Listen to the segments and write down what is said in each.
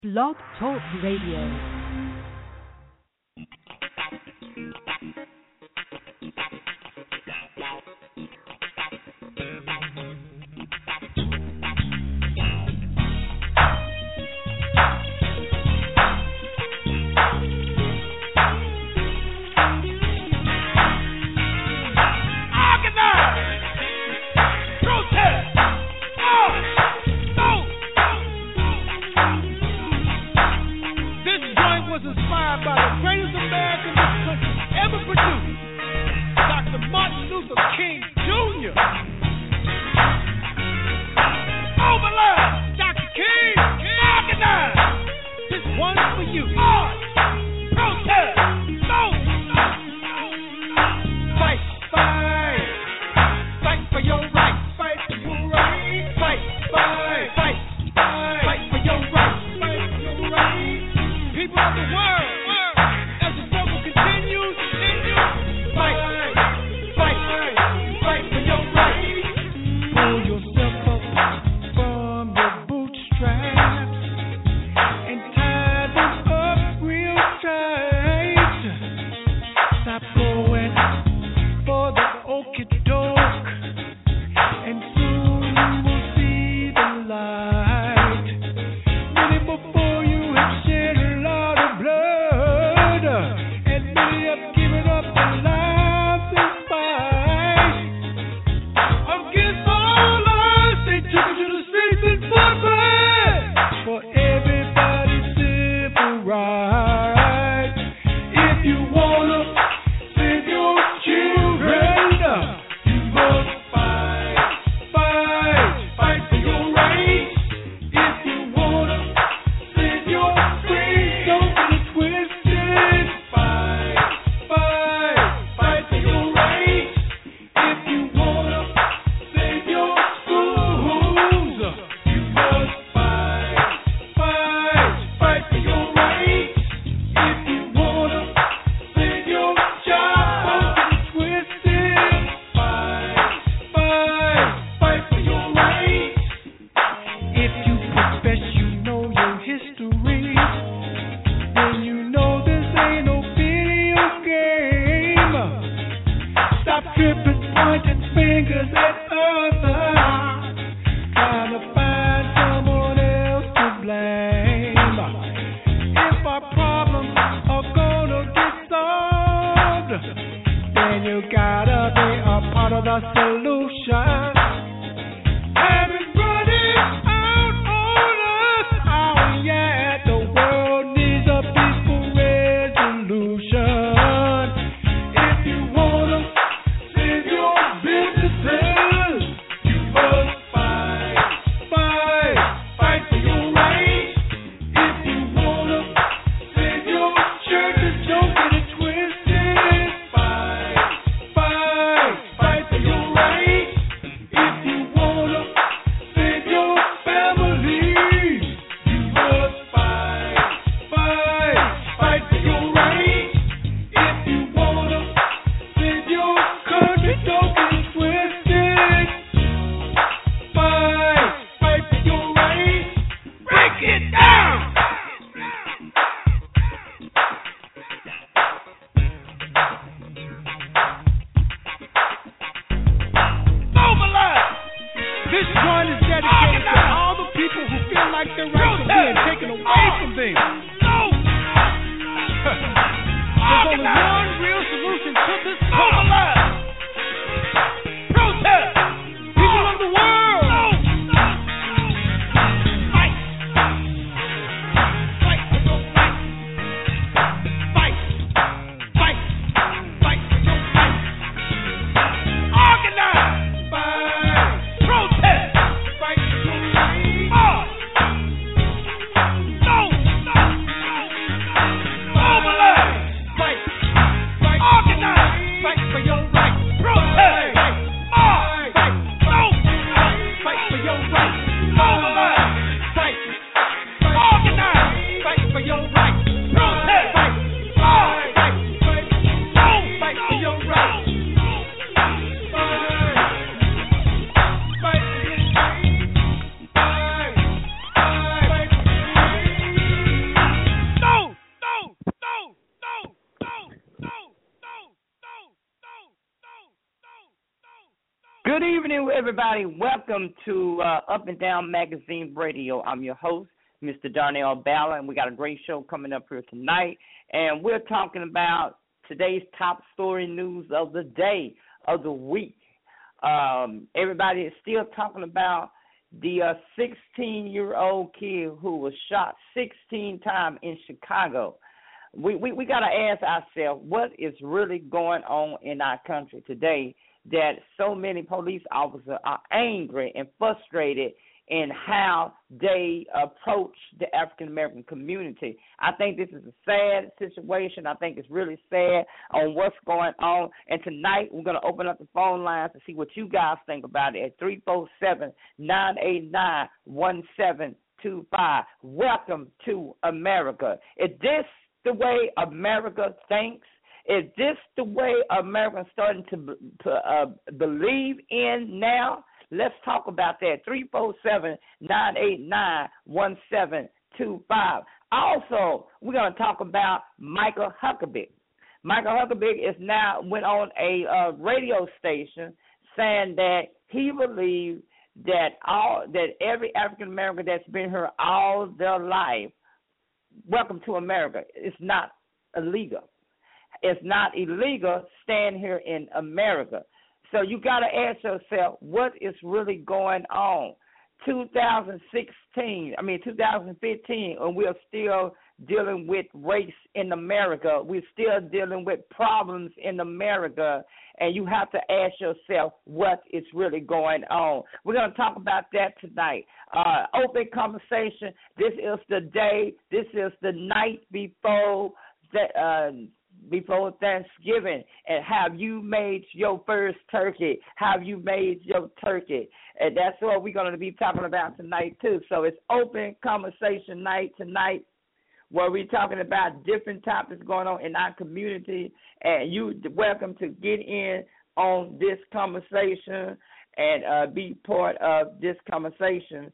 Blog Talk Radio. Good evening, everybody. Welcome to Up and Down Magazine Radio. I'm your host, Mr. Darnell Ballard, and we got a great show coming up here tonight. And we're talking about today's top story news of the day, of the week. Everybody is still talking about the 16-year-old kid who was shot 16 times in Chicago. We got to ask ourselves, what is really going on in our country today that so many police officers are angry and frustrated in how they approach the African-American community. I think this is a sad situation. I think it's really sad on what's going on. And tonight we're going to open up the phone lines to see what you guys think about it at 347-989-1725. Welcome to America. Is this the way America thinks? Is this the way Americans starting to believe in now? Let's talk about that. 347-989-1725. Also, we're going to talk about Michael Huckabee. Michael Huckabee is now went on a radio station saying that he believes that every African American that's been here all their life, welcome to America. It's not illegal. It's not illegal staying here in America. So you got to ask yourself, what is really going on? 2015, and we're still dealing with race in America. We're still dealing with problems in America, and you have to ask yourself what is really going on. We're going to talk about that tonight. Open conversation. This is the day. This is the night before Thanksgiving. And have you made your first turkey? Have you made your turkey? And that's what we're going to be talking about tonight, too. So it's open conversation night tonight, where we're talking about different topics going on in our community. And you're welcome to get in on this conversation and be part of this conversation.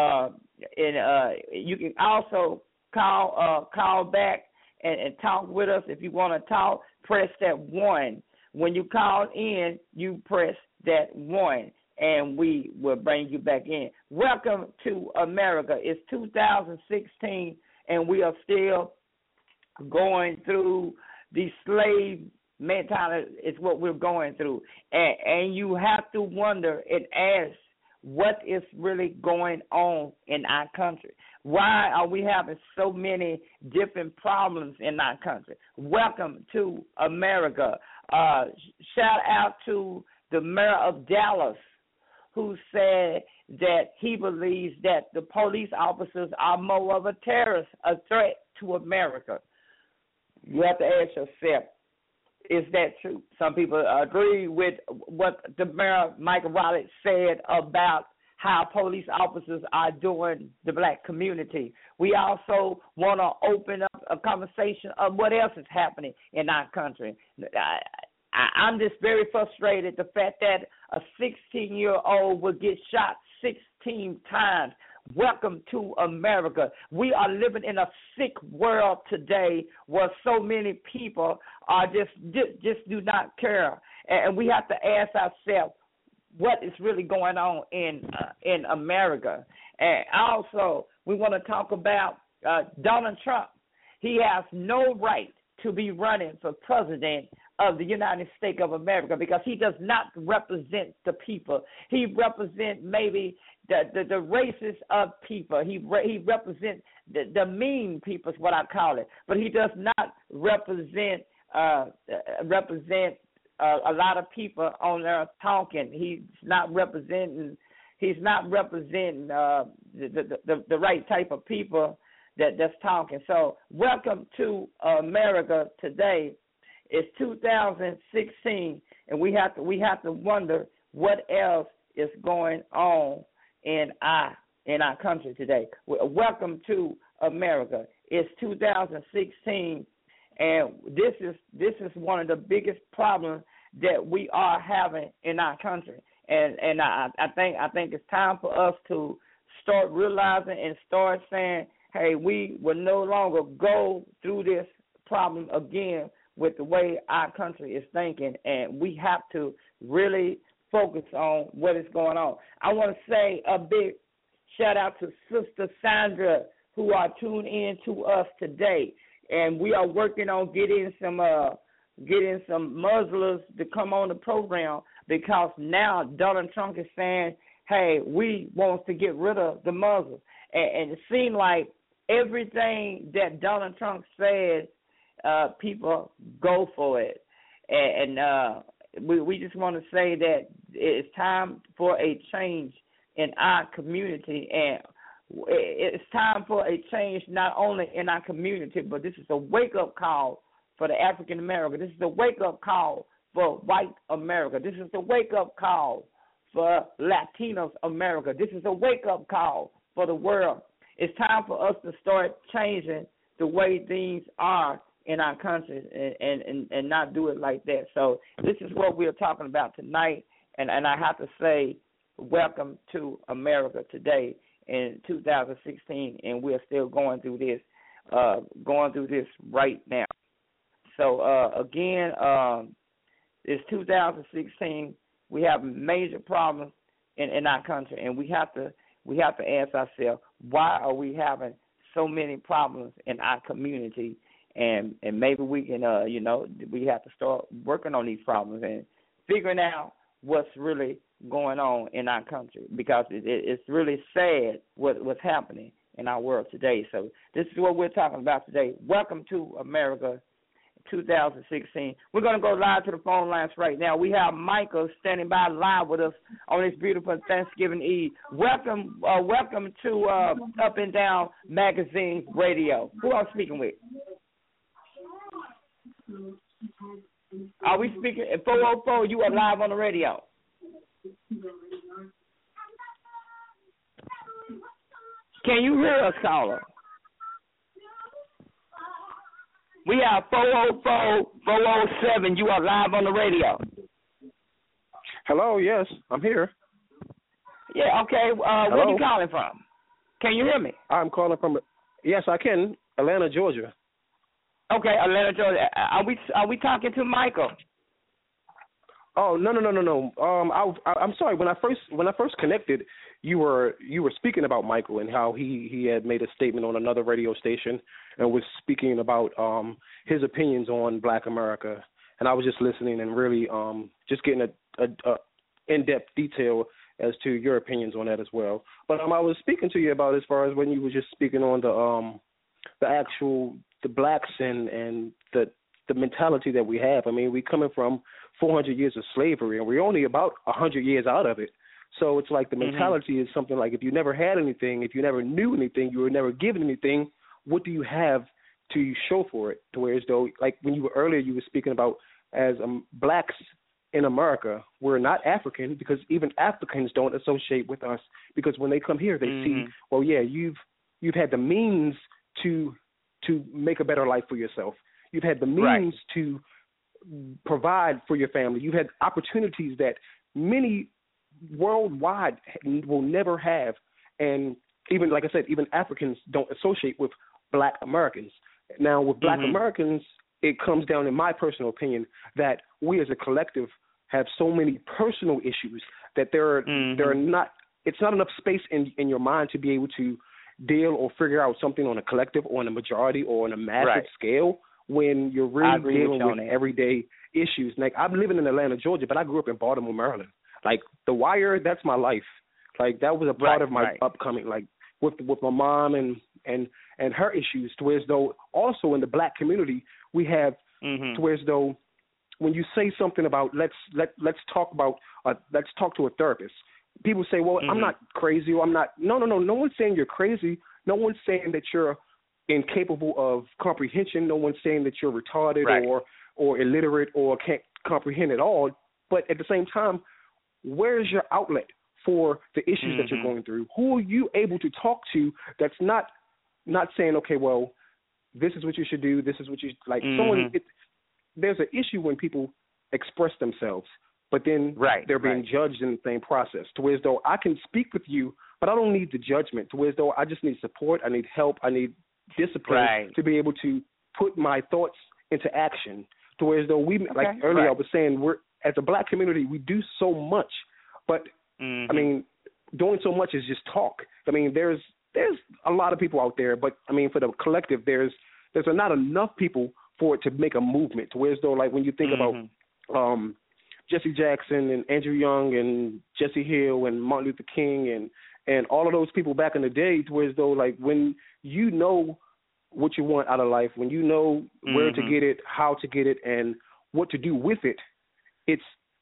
You can also call back and talk with us. If you want to talk, press that 1. When you call in, you press that 1, and we will bring you back in. Welcome to America. It's 2016, and we are still going through the slave mentality. It's what we're going through. And you have to wonder and ask, what is really going on in our country? Why are we having so many different problems in our country? Welcome to America. Shout out to the mayor of Dallas, who said that he believes that the police officers are more of a terrorist, a threat to America. You have to ask yourself, is that true? Some people agree with what the mayor, Michael Wallet, said about how police officers are doing the black community. We also want to open up a conversation of what else is happening in our country. I'm just very frustrated, the fact that a 16-year-old will get shot 16 times. Welcome to America. We are living in a sick world today where so many people are just do not care. And we have to ask ourselves, what is really going on in America? And also, we want to talk about Donald Trump. He has no right to be running for president of the United States of America because he does not represent the people. He represents maybe the races of people. He represents the mean people is what I call it. But he does not represent a lot of people on there talking. He's not representing the right type of people that's talking. So welcome to America today. It's 2016, and we have to wonder what else is going on in our country today. Welcome to America. It's 2016, and this is one of the biggest problems that we are having in our country. And I think it's time for us to start realizing and start saying, hey, we will no longer go through this problem again with the way our country is thinking, and we have to really focus on what is going on. I want to say a big shout out to Sister Sandra, who are tuned in to us today, and we are working on getting some Muslims to come on the program, because now Donald Trump is saying, hey, we want to get rid of the Muslims. And it seemed like everything that Donald Trump said, people go for it. And we just want to say that it's time for a change in our community, and it's time for a change not only in our community, but this is a wake-up call for the African American. This is a wake-up call for white America. This is a wake-up call for Latinos America. This is a wake-up call for the world. It's time for us to start changing the way things are in our country and not do it like that. So this is what we're talking about tonight, and I have to say welcome to America today in 2016, and we're still going through this right now. So, again, it's 2016. We have major problems in our country, and we have to ask ourselves, why are we having so many problems in our community? And maybe we can, we have to start working on these problems and figuring out what's really going on in our country, because it's really sad what's happening in our world today. So this is what we're talking about today. Welcome to America 2016. We're going to go live to the phone lines right now. We have Michael standing by live with us on this beautiful Thanksgiving Eve. Welcome to Up and Down Magazine Radio. Who I'm speaking with? Are we speaking at 404? You are live on the radio. Can you hear us, caller? We have 404-407. You are live on the radio. Hello, yes, I'm here. Yeah, okay. Where are you calling from? Can you hear me? I'm calling from, yes, I can, Atlanta, Georgia. Okay, Atlanta, Georgia. Are we talking to Michael? Oh, no. I'm sorry. When I first connected, you were speaking about Michael and how he had made a statement on another radio station and was speaking about his opinions on Black America, and I was just listening and really just getting a in-depth detail as to your opinions on that as well. But I was speaking to you about as far as when you were just speaking on the blacks and the mentality that we have. I mean, we coming from 400 years of slavery, and we're only about 100 years out of it. So it's like the mentality is something like, if you never had anything, if you never knew anything, you were never given anything, what do you have to show for it? To where as though, like when you were earlier, you were speaking about as blacks in America, we're not African, because even Africans don't associate with us, because when they come here, they see, well, yeah, you've had the means to make a better life for yourself. You've had the means to provide for your family. You've had opportunities that many worldwide will never have. And even, like I said, even Africans don't associate with Black Americans. Now, with Black Americans, it comes down, in my personal opinion, that we as a collective have so many personal issues that there are not, it's not enough space in your mind to be able to deal or figure out something on a collective or on a majority or on a massive scale when you're really dealing with everyday issues. Like, I'm living in Atlanta, Georgia, but I grew up in Baltimore, Maryland. Like, The Wire, that's my life. Like, that was a part of my upcoming, like, with my mom and her issues, to where as though also in the Black community we have to where as though when you say something about let's talk to a therapist, people say, well, I'm not crazy, or I'm not. No one's saying you're crazy. No one's saying that you're incapable of comprehension. No one's saying that you're retarded or illiterate or can't comprehend at all. But at the same time, where is your outlet for the issues that you're going through? Who are you able to talk to that's not saying, okay, well, this is what you should do, this is what you like. There's an issue when people express themselves, but then they're being judged in the same process, to where as though I can speak with you, but I don't need the judgment, to where as though I just need support, I need help, I need discipline to be able to put my thoughts into action, to where as though we, like earlier I was saying, we're as a black community, we do so much, but I mean, doing so much is just talk. I mean, there's a lot of people out there, but I mean, for the collective, there's not enough people for it to make a movement. To where as though, like when you think about Jesse Jackson and Andrew Young and Jesse Hill and Martin Luther King and all of those people back in the day, to where as though, like, when you know what you want out of life, when you know where to get it, how to get it, and what to do with it, it's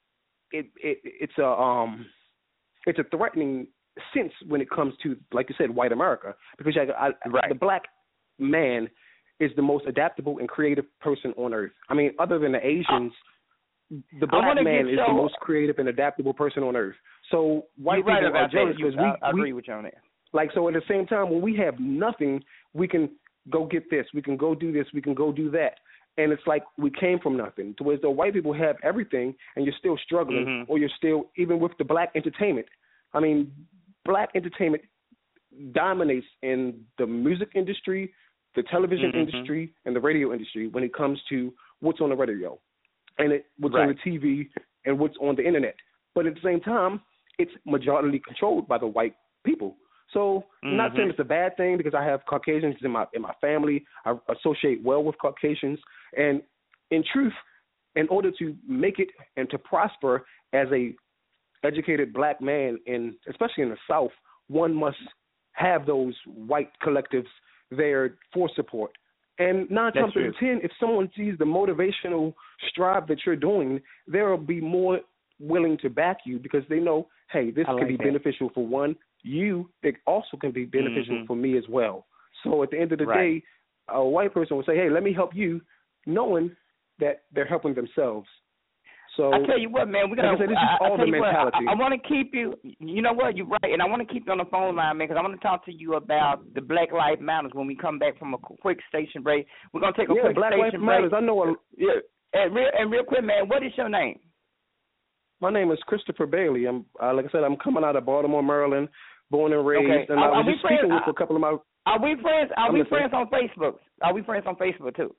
a threatening sense when it comes to, like you said, white America, because the black man is the most adaptable and creative person on earth. I mean, other than the Asians, the black man is the most creative and adaptable person on earth. So white people are jealous because I agree with you on that. Like, so at the same time, when we have nothing, we can go get this, we can go do this, we can go do that. And it's like we came from nothing. To where the white people have everything and you're still struggling, or you're still, even with the black entertainment. I mean, black entertainment dominates in the music industry, the television industry, and the radio industry when it comes to what's on the radio and what's on the TV and what's on the internet. But at the same time, it's majority controlled by the white people. So I'm not saying it's a bad thing, because I have Caucasians in my family. I associate well with Caucasians. And in truth, in order to make it and to prosper as a educated black man, especially in the South, one must have those white collectives there for support. And 9 times out of 10, if someone sees the motivational strive that you're doing, they'll be more willing to back you, because they know, hey, this can be beneficial for one. It also can be beneficial for me as well. So at the end of the day, a white person will say, hey, let me help you, knowing that they're helping themselves. So I tell you what, man, we're gonna. Like I said, it's just all the mentality. I want to keep you. You know what? You're right, and I want to keep you on the phone line, man, because I want to talk to you about the Black Lives Matter when we come back from a quick station break. We're gonna take a quick Black station Lives break. Matters. I know. And real quick, man, what is your name? My name is Christopher Bailey. I'm like I said, I'm coming out of Baltimore, Maryland, born and raised, and I was just speaking with a couple of my. Are we friends? Are we friends on Facebook? Are we friends on Facebook too?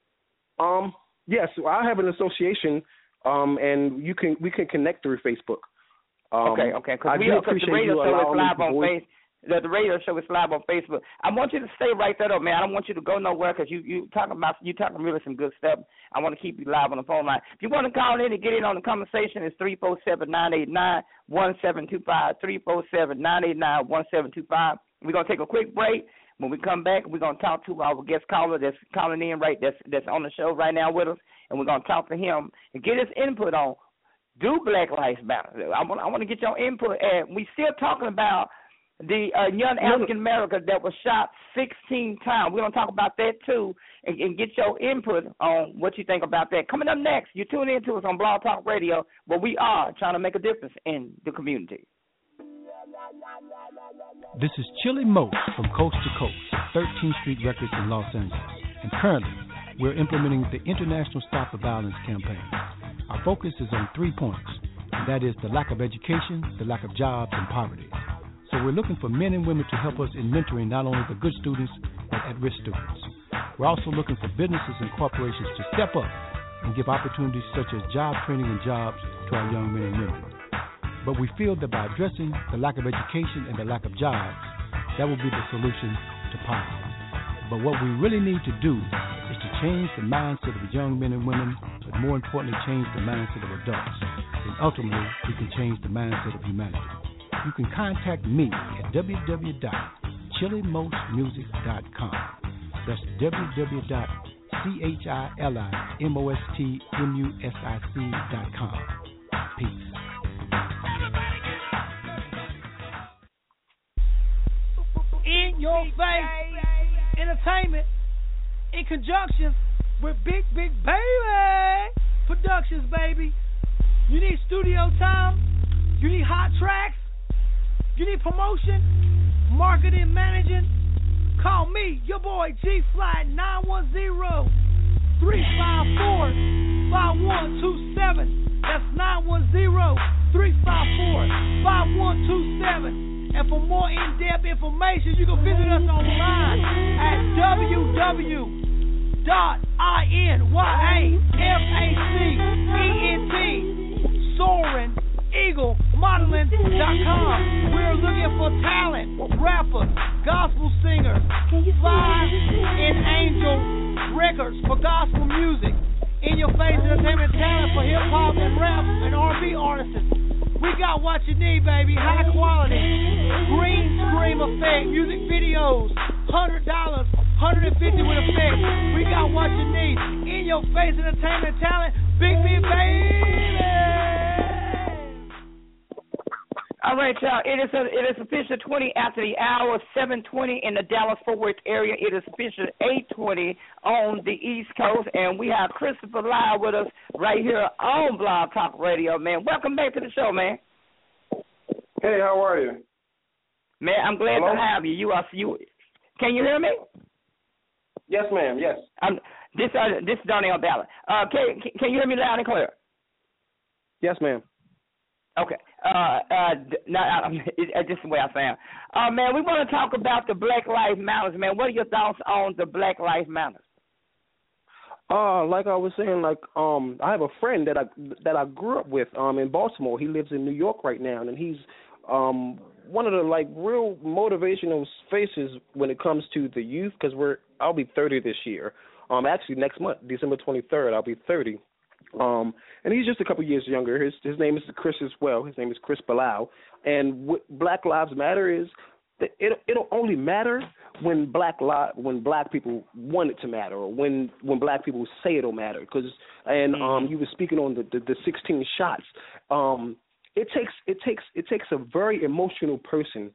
Yes, I have an association. And we can connect through Facebook. Okay. Because the radio show is live on Facebook. The radio show is live on Facebook. I want you to stay right there, though, man. I don't want you to go nowhere, because you talking really some good stuff. I want to keep you live on the phone line. If you want to call in and get in on the conversation, it's 347-989-1725. 347-989-1725. We're gonna take a quick break. When we come back, we're gonna talk to our guest caller that's calling in that's on the show right now with us, and we're gonna talk to him and get his input on, do Black Lives Matter. I want to get your input. And we still talking about the young African American that was shot 16 times. We're gonna talk about that too, and get your input on what you think about that. Coming up next, you tune in to us on Blog Talk Radio, where we are trying to make a difference in the community. This is Chili Mo from Coast to Coast, 13th Street Records in Los Angeles. And currently, we're implementing the International Stop the Violence campaign. Our focus is on 3 points, and that is the lack of education, the lack of jobs, and poverty. So we're looking for men and women to help us in mentoring not only the good students, but at-risk students. We're also looking for businesses and corporations to step up and give opportunities such as job training and jobs to our young men and women. But we feel that by addressing the lack of education and the lack of jobs, that will be the solution to poverty. But what we really need to do is to change the mindset of young men and women, but more importantly, change the mindset of adults. And ultimately, we can change the mindset of humanity. You can contact me at www.chilimostmusic.com. That's www.chilimostmusic.com. Peace. In your face entertainment in conjunction with Big Baby Productions, baby. You need studio time, you need hot tracks, you need promotion, marketing, managing. Call me, your boy G-Fly, 910-354-5127. That's 910-354-5127. And for more in-depth information, you can visit us online at www.inyafacent.com. Soaring Eagle Modeling.com. We're looking for talent, rappers, gospel singers, Fly and Angel Records for gospel music, In Your Face entertainment talent for hip hop and rap and R&B artists. We got what you need, baby. High quality, green screen effect, music videos, $100, $150 with effects. We got what you need. In Your Face entertainment talent, Big B, baby. All right, y'all. It is official 20 after the hour, 7:20 in the Dallas-Fort Worth area. It is official 8:20 on the East Coast, and we have Christopher Lyle with us right here on Blog Talk Radio, man. Welcome back to the show, man. Hey, how are you? Man, I'm glad to have you. You can you hear me? Yes, ma'am. Yes. This is Darnell Ballard. Can you hear me loud and clear? Yes, ma'am. Okay. Just the way I sound. Man, we want to talk about the Black Lives Matter, man. What are your thoughts on the Black Lives Matter? Like I was saying, I have a friend that I grew up with in Baltimore. He lives in New York right now, and he's one of the real motivational faces when it comes to the youth, because I'll be 30 this year. Actually next month, December 23rd, I'll be 30. And he's just a couple years younger. His name is Chris as well. His name is Chris Bilal. And what Black Lives Matter is that it'll only matter when black people want it to matter, or when black people say it'll matter. You were speaking on the 16 shots. It takes a very emotional person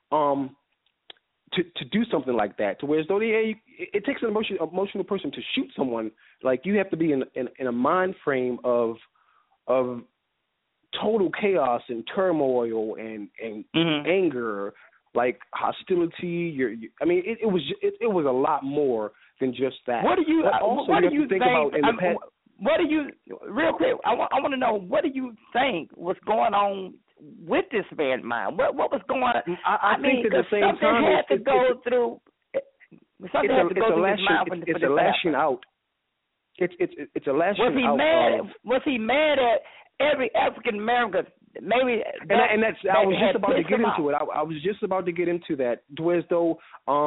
to do something like that, to where as though it takes an emotional person to shoot someone. Like, you have to be in a mind frame of total chaos and turmoil and anger, like hostility. It was a lot more than just that. What do you think about in the past? What do you, real quick, I want to know, what do you think was going on with this man's mind? What was going on? I think at the same time, it's a lashing out. It's a lashing out. Was he mad at every African American? Maybe. I was just about to get into it. I was just about to get into that. Whereas though,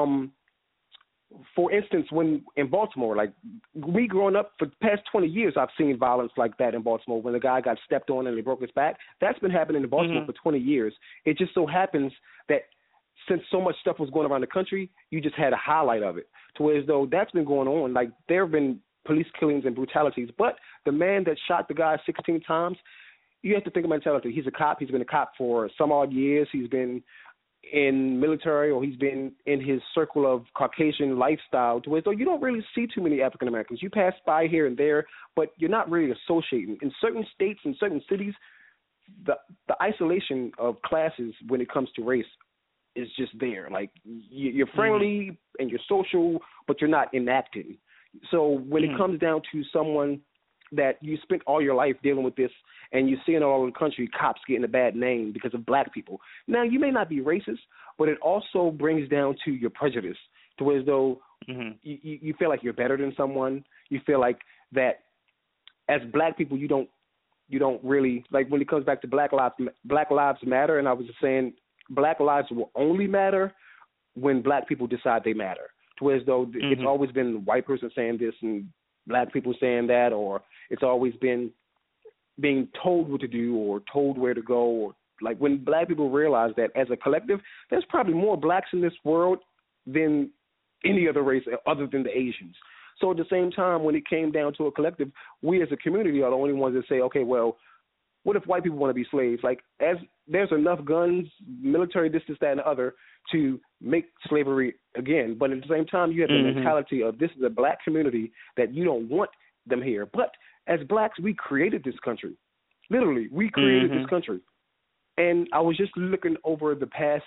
for instance, when in Baltimore, like, we growing up for the past 20 years, I've seen violence like that in Baltimore. When the guy got stepped on and they broke his back, that's been happening in Baltimore for 20 years. It just so happens that since so much stuff was going around the country, you just had a highlight of it. To where as though that's been going on. Like, there have been police killings and brutalities, but the man that shot the guy 16 times, you have to think of mentality. He's a cop. He's been a cop for some odd years. He's been in military, or he's been in his circle of Caucasian lifestyle, to where so you don't really see too many African Americans. You pass by here and there, but you're not really associating. In certain states and certain cities, the isolation of classes when it comes to race is just there. Like, you're friendly and you're social, but you're not enacting. So when it comes down to someone that you spent all your life dealing with this, and you're seeing all over the country cops getting a bad name because of black people. Now, you may not be racist, but it also brings down to your prejudice, to where as though you feel like you're better than someone. You feel like that as black people, you don't really, like, when it comes back to Black Lives Matter, and I was just saying black lives will only matter when black people decide they matter. To where as though it's always been the white person saying this and black people saying that, or it's always been being told what to do or told where to go, or like when black people realize that as a collective, there's probably more blacks in this world than any other race other than the Asians. So at the same time, when it came down to a collective, we as a community are the only ones that say, okay, well, what if white people want to be slaves? Like, as there's enough guns, military, this, that, and the other, to make slavery again. But at the same time, you have the mentality of this is a black community that you don't want them here. But as blacks, we created this country. Literally, we created this country. And I was just looking over the past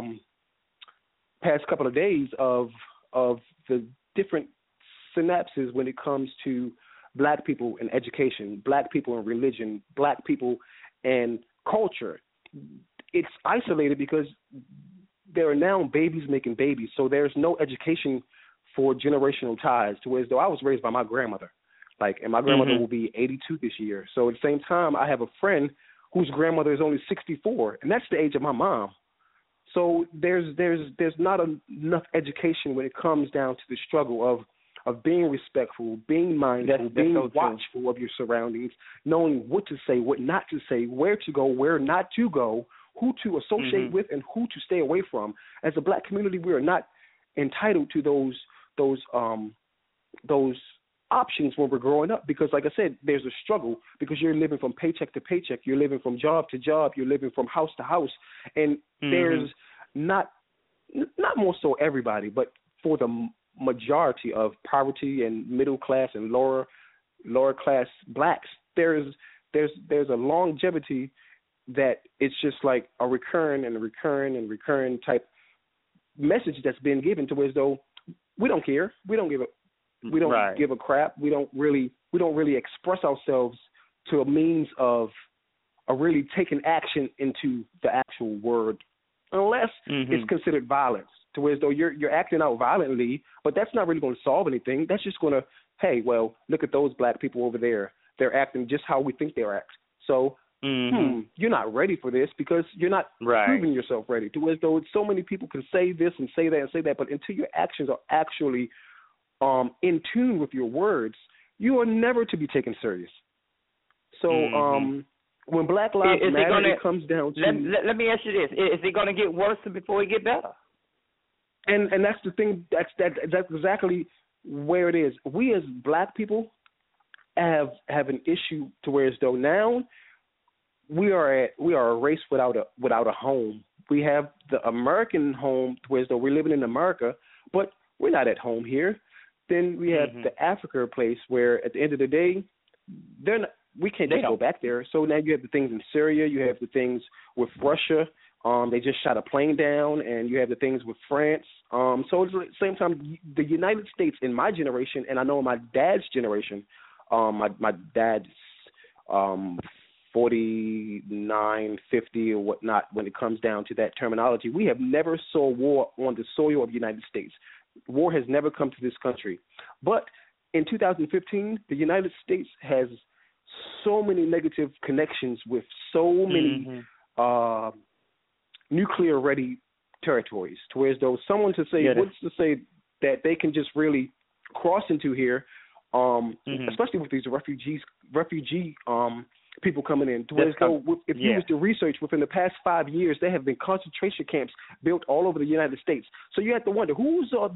couple of days of the different synapses when it comes to black people in education, black people in religion, black people and culture. It's isolated because there are now babies making babies, so there's no education for generational ties, to where as though I was raised by my grandmother. And my grandmother will be 82 this year. So at the same time, I have a friend whose grandmother is only 64, and that's the age of my mom. So there's not enough education when it comes down to the struggle of being respectful, being mindful, being watchful of your surroundings, knowing what to say, what not to say, where to go, where not to go, who to associate with, and who to stay away from. As a black community, we are not entitled to those options when we're growing up, because like I said, there's a struggle because you're living from paycheck to paycheck, you're living from job to job, you're living from house to house, and there's not more so everybody, but for the majority of poverty and middle class and lower class blacks, there's a longevity that it's just like a recurring type message that's been given to us, though we don't care, we don't give a crap, we don't really express ourselves to a means of really taking action into the actual word, unless it's considered violence, to where as though you're acting out violently, but that's not really going to solve anything. That's just going to, hey, well, look at those black people over there. They're acting just how we think they're acting. So you're not ready for this because you're not proving yourself ready. To where as though so many people can say this and say that and say that, but until your actions are actually in tune with your words, you are never to be taken serious. So when Black Lives Matter, it comes down to... Let me ask you this. Is it going to get worse before it get better? And that's the thing. That's exactly where it is. We as black people have an issue to where as though now we are a race without a home. We have the American home to where as though we're living in America, but we're not at home here. Then we have the Africa place where at the end of the day, we can't just go back there. So now you have the things in Syria, you have the things with Russia. They just shot a plane down, and you have the things with France. So at the same time, the United States in my generation, and I know in my dad's generation, my dad's 49, 50 or whatnot, when it comes down to that terminology, we have never saw war on the soil of the United States. War has never come to this country. But in 2015, the United States has so many negative connections with so many nuclear-ready territories, to where as though someone to say, what's to say that they can just really cross into here, especially with these refugee people coming in, to where as though if you was to research within the past 5 years, there have been concentration camps built all over the United States. So you have to wonder, who are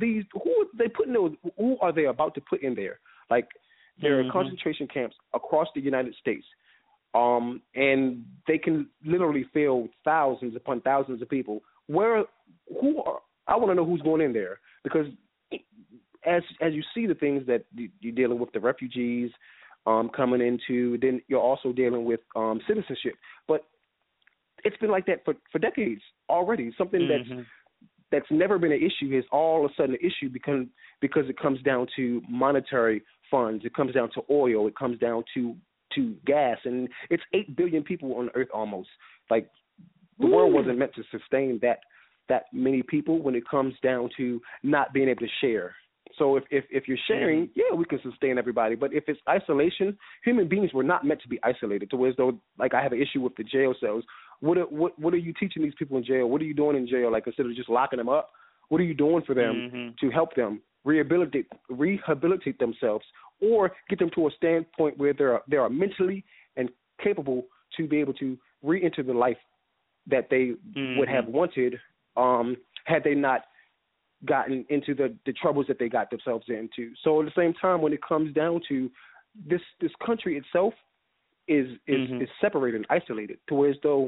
they about to put in there? Like, there are concentration camps across the United States. And they can literally fill thousands upon thousands of people. I want to know who's going in there, because as you see the things that you're dealing with, the refugees coming into, then you're also dealing with citizenship. But it's been like that for decades already. Something that's never been an issue is all of a sudden an issue because it comes down to monetary funds. It comes down to oil. It comes down to gas, and it's 8 billion people on Earth almost. Like, the world wasn't meant to sustain that many people when it comes down to not being able to share. So if you're sharing, we can sustain everybody. But if it's isolation, human beings were not meant to be isolated. To where as though, like, I have an issue with the jail cells. What are you teaching these people in jail? What are you doing in jail? Like, instead of just locking them up, what are you doing for them to help them rehabilitate themselves, or get them to a standpoint where they are mentally and capable to be able to re-enter the life that they would have wanted had they not gotten into the troubles that they got themselves into. So at the same time, when it comes down to this country itself is separated and isolated, to where as though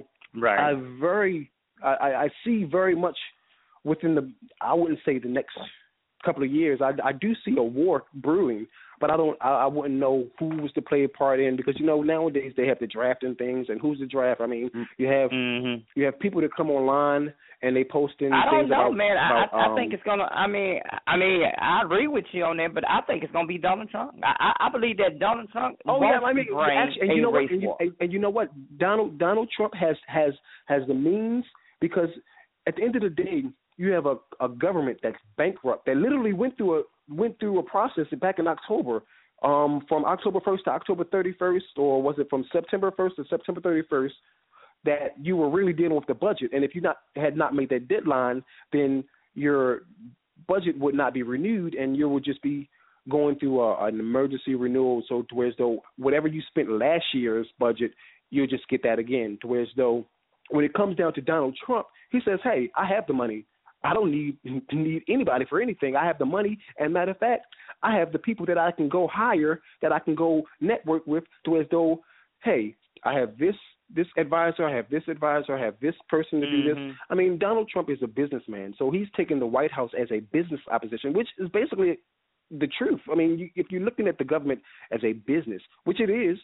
I see very much within I wouldn't say the next couple of years, I do see a war brewing, but I wouldn't know who was to play a part in, because nowadays they have the draft and things, and who's the draft? I mean, you have people that come online and they post in. I don't know, man. I think it's gonna. I mean, I agree with you on that, but I think it's gonna be Donald Trump. I believe that Donald Trump. And you know what? Donald Trump has the means, because at the end of the day, you have a government that's bankrupt, that literally went through a process back in October from October 1st to October 31st, or was it from September 1st to September 31st, that you were really dealing with the budget. And if you had not made that deadline, then your budget would not be renewed, and you would just be going through an emergency renewal. So to where as though whatever you spent last year's budget, you'll just get that again. To where as though when it comes down to Donald Trump, he says, hey, I have the money. I don't need anybody for anything. I have the money, and matter of fact, I have the people that I can go hire, that I can go network with, to as though, hey, I have this advisor, I have this advisor, I have this person to do this. I mean, Donald Trump is a businessman, so he's taking the White House as a business opposition, which is basically the truth. I mean, if you're looking at the government as a business, which it is,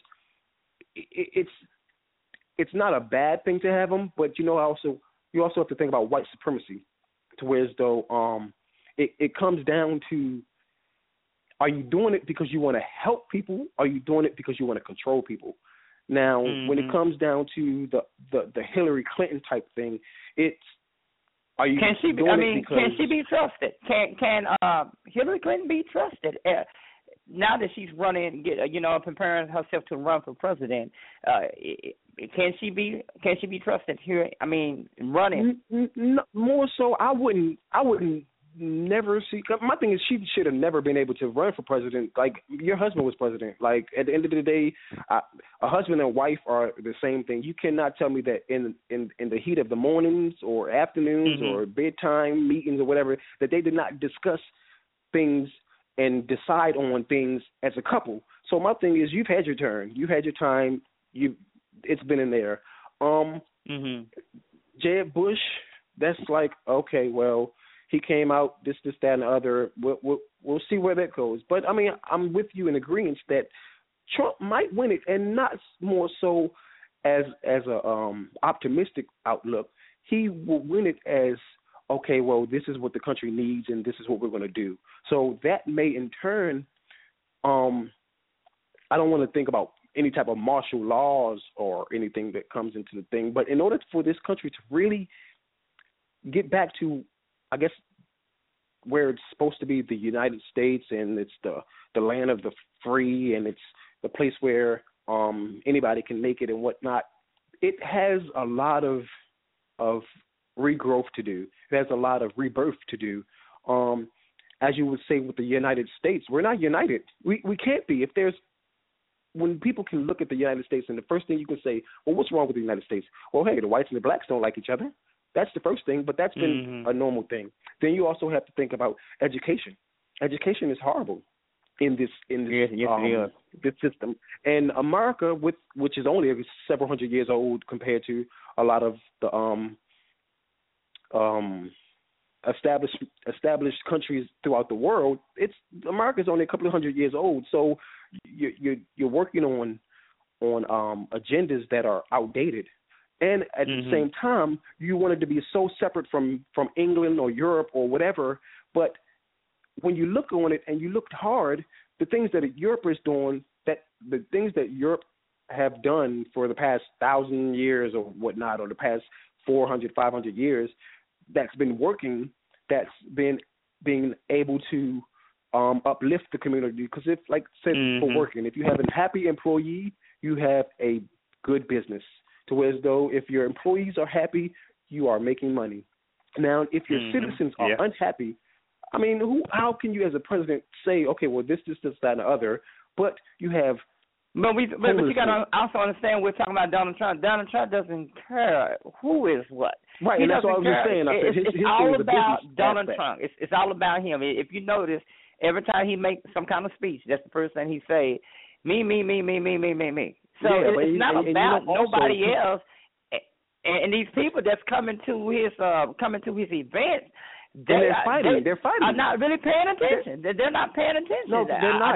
it's not a bad thing to have them, but you also have to think about white supremacy, to where as though it comes down to, are you doing it because you want to help people? Or are you doing it because you want to control people? Now, when it comes down to the Hillary Clinton type thing, can she be trusted? Can Hillary Clinton be trusted? Now that she's running, preparing herself to run for president, can she be trusted here? I mean, running. More so, I wouldn't never see. My thing is, she should have never been able to run for president. Like, your husband was president. Like, at the end of the day, a husband and wife are the same thing. You cannot tell me that in the heat of the mornings or afternoons or bedtime meetings or whatever, that they did not discuss things and decide on things as a couple. So my thing is, you've had your turn. You've had your time. It's been in there. Jeb Bush, that's like, okay, well, he came out, this, that, and the other. We'll see where that goes. But, I mean, I'm with you in agreement that Trump might win it, and not more so as a optimistic outlook. He will win it as, okay, well, this is what the country needs, and this is what we're going to do. So that may, in turn, I don't want to think about any type of martial laws or anything that comes into the thing. But in order for this country to really get back to, I guess, where it's supposed to be, the United States, and it's the land of the free, and it's the place where anybody can make it and whatnot, it has a lot of regrowth to do. It has a lot of rebirth to do. As you would say with the United States, we're not united. We can't be. When people can look at the United States, and the first thing you can say, well, what's wrong with the United States? Well, hey, the whites and the blacks don't like each other. That's the first thing, but that's been a normal thing. Then you also have to think about education. Education is horrible in this system. And America, which is only several hundred years old compared to a lot of the established countries throughout the world, America's only a couple of hundred years old. So you're working on agendas that are outdated. And at the same time, you want it to be so separate from England or Europe or whatever. But when you look on it and you look hard, the things that Europe is doing, the things that Europe have done for the past 1,000 years or whatnot, or the past 400, 500 years, that's been working, that's been being able to uplift the community. Because if, like I said, for working, if you have a happy employee, you have a good business. To where as though if your employees are happy, you are making money. Now, if your citizens are unhappy, I mean, how can you as a president say, okay, well, this, that, and the other, but you have But you got to also understand, we're talking about Donald Trump. Donald Trump doesn't care who is what. Right, he and that's what I was just saying. It's all about Donald Trump. It's all about him. If you notice, every time he makes some kind of speech, that's the first thing he say, me. So it's not about nobody else. And these people that's coming to his events, they're fighting. Are not really paying attention. They're not paying attention. No, they're not.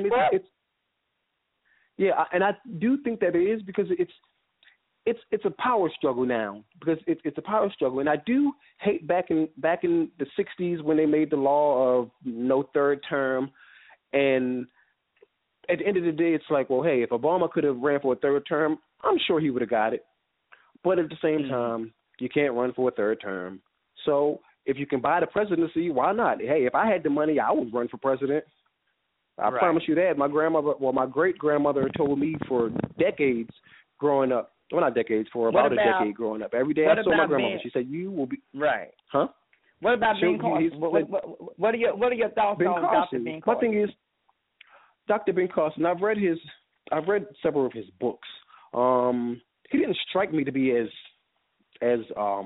And I do think that it is, because it's a power struggle now, because it's a power struggle. And I do hate back in the 60s when they made the law of no third term, and at the end of the day, it's like, well, hey, if Obama could have ran for a third term, I'm sure he would have got it. But at the same time, you can't run for a third term. So if you can buy the presidency, why not? Hey, if I had the money, I would run for president. I promise you that. My great-grandmother told me for decades growing up, well, not decades, for about a decade growing up. Every day I saw my grandmother. She said, "You will be..." Right. Huh? What about Ben Carson? What are your thoughts on Dr. Ben Carson? My thing is, Dr. Ben Carson, I've read several of his books. He didn't strike me to be as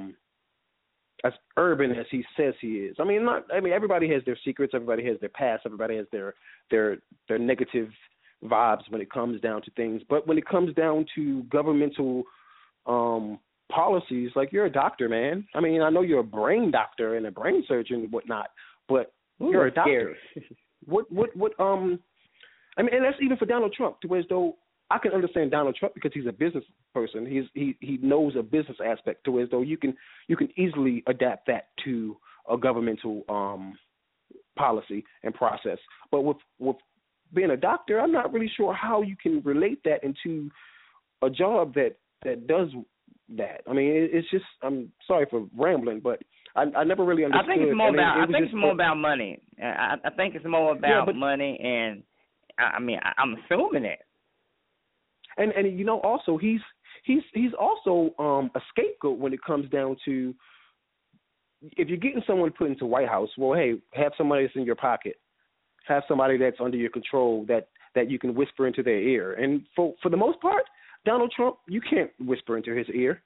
urban as he says he is. I mean, everybody has their secrets, everybody has their past, everybody has their negative vibes when it comes down to things. But when it comes down to governmental policies, like, you're a doctor, man. I mean, I know you're a brain doctor and a brain surgeon and whatnot, but you're a doctor. What I mean, and that's even for Donald Trump, to where as though I can understand Donald Trump because he's a business person. He knows a business aspect, to where as though you can easily adapt that to a governmental policy and process. But with being a doctor, I'm not really sure how you can relate that into a job that does that. I mean, it's just, I'm sorry for rambling, but I never really understood. I think it's more about money. I think it's more about money, and I mean, I'm assuming that. And you know, also he's also a scapegoat when it comes down to, if you're getting someone put into White House, well, hey, have somebody that's in your pocket, have somebody that's under your control that you can whisper into their ear. And for the most part, Donald Trump, you can't whisper into his ear.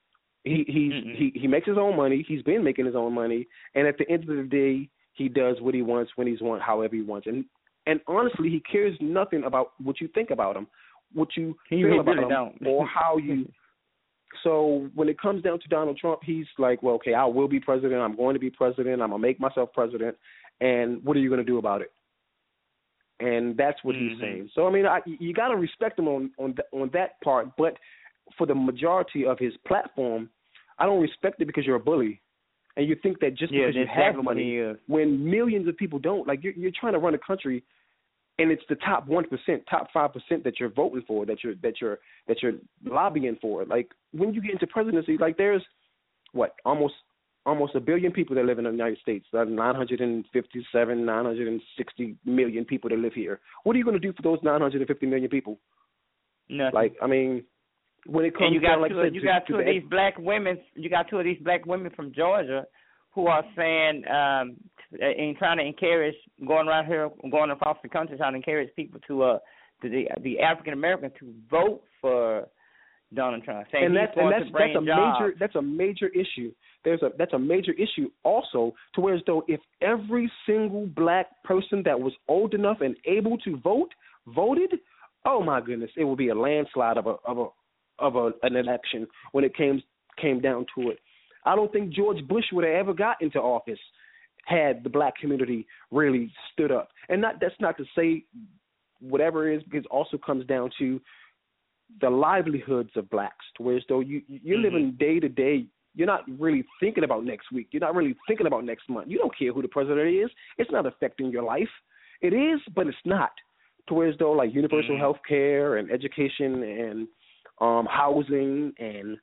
He makes his own money. He's been making his own money, and at the end of the day, he does what he wants when he wants, however he wants. And honestly, he cares nothing about what you think about him, what you feel about him, or how you. So when it comes down to Donald Trump, he's like, well, okay, I will be president. I'm going to be president. I'm going to make myself president. And what are you going to do about it? And that's what he's saying. So, I mean, you got to respect him on that part. But for the majority of his platform, I don't respect it because you're a bully. And you think that just because you have money, when millions of people don't, like, you're trying to run a country, and it's the top 1%, top 5% that you're voting for, that you're lobbying for. Like, when you get into presidency, like, there's almost 1 billion people that live in the United States. 960 million people that live here. What are you going to do for those 950 million people? Nothing. Like, I mean, when it comes down, like I said, you got two of these black women from Georgia who are saying and trying to encourage, going across the country, trying to encourage people to the African American to vote for Donald Trump. Saying that's a major issue. That's a major issue also, to where as though if every single black person that was old enough and able to vote voted, oh my goodness, it would be a landslide of an election when it came down to it. I don't think George Bush would have ever got into office had the black community really stood up. And that's not to say whatever it is, because it also comes down to the livelihoods of blacks, to where as though you're living day to day. You're not really thinking about next week. You're not really thinking about next month. You don't care who the president is. It's not affecting your life. It is, but it's not. To where as though, like, universal health care and education and housing and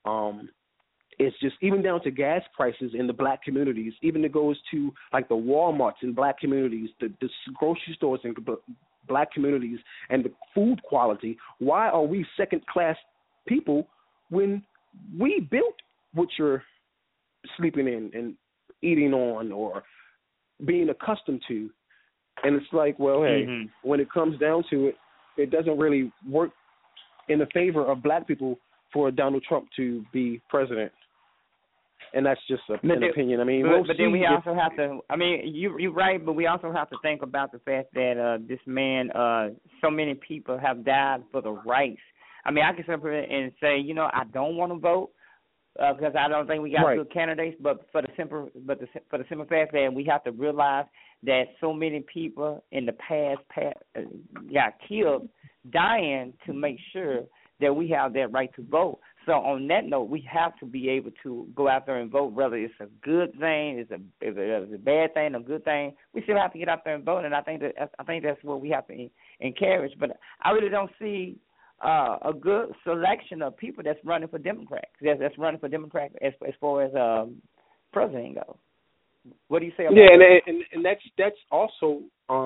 it's just even down to gas prices in the black communities. Even it goes to, like, the Walmarts in black communities, the grocery stores in black communities, and the food quality. Why are we second-class people when we built what you're sleeping in and eating on or being accustomed to? And it's like, well, hey, when it comes down to it, it doesn't really work in the favor of black people for Donald Trump to be president. And that's just an opinion. I mean, but then we also have to. I mean, you're right, but we also have to think about the fact that this man, so many people have died for the rights. I mean, I can sit here and say, I don't want to vote because I don't think we got good candidates. But for the simple fact that we have to realize that so many people in the past got killed, dying to make sure that we have that right to vote. So on that note, we have to be able to go out there and vote, whether it's a good thing, if it's a bad thing, a good thing. We still have to get out there and vote, and I think that's what we have to encourage. But I really don't see a good selection of people that's running for Democrats. That's running for Democrats as far as president goes. What do you say about that? And that's also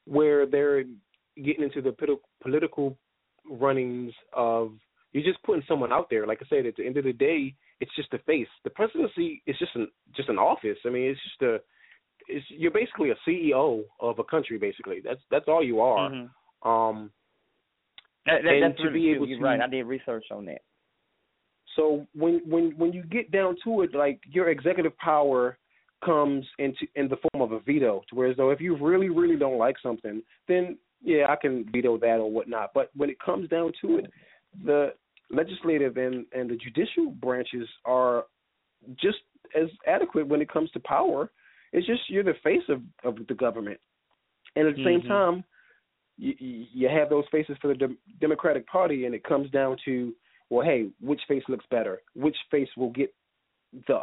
where they're getting into the political runnings of, you're just putting someone out there. Like I said, at the end of the day, it's just a face. The presidency is just an office. I mean, you're basically a CEO of a country. Basically, that's all you are. Mm-hmm. That's to really be true. able You're to, right. I did research on that. So when you get down to it, like, your executive power comes in the form of a veto, to where as though if you really, really don't like something, then yeah, I can veto that or whatnot. But when it comes down to it, the legislative and the judicial branches are just as adequate when it comes to power. It's just you're the face of the government, and at the same time, you have those faces for the Democratic Party, and it comes down to, well, hey, which face looks better? Which face will get the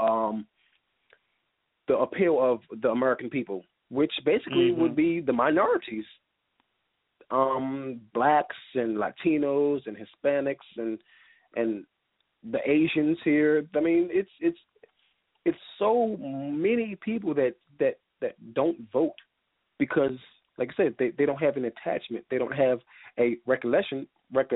appeal of the American people, which basically would be the minorities, blacks and Latinos and Hispanics and the Asians here. I mean, it's so many people that don't vote because, like I said, they don't have an attachment. They don't have a recognition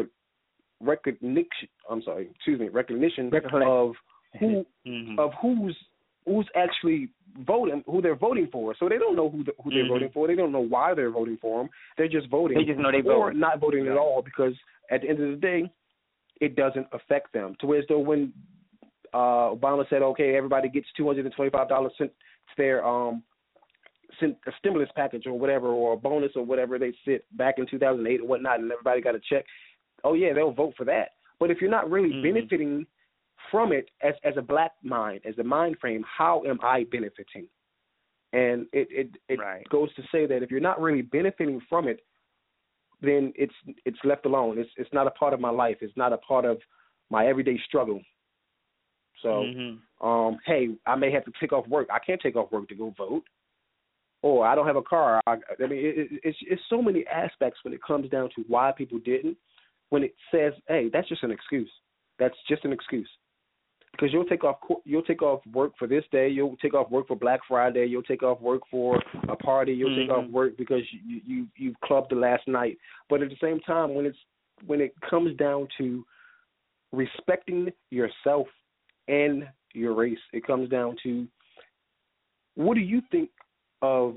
of who of who's actually voting, who they're voting for. So they don't know who they're voting for. They don't know why they're voting for them. They're just voting. They just know they or vote. not voting at all, because at the end of the day, it doesn't affect them. To where as though when Obama said, okay, everybody gets $225 since their sent a stimulus package or whatever, or a bonus or whatever they said back in 2008 or whatnot, and everybody got a check. Oh yeah, they'll vote for that. But if you're not really benefiting from it as a black mind, as a mind frame, how am I benefiting? And it goes to say that if you're not really benefiting from it, then it's left alone. It's not a part of my life. It's not a part of my everyday struggle. So, hey, I may have to take off work. I can't take off work to go vote. Or I don't have a car. I mean, it's so many aspects when it comes down to why people didn't. When it says, hey, that's just an excuse. That's just an excuse. Because you'll take off work for this day. You'll take off work for Black Friday. You'll take off work for a party. You'll take off work because you've clubbed the last night. But at the same time, when it comes down to respecting yourself and your race, it comes down to, what do you think of,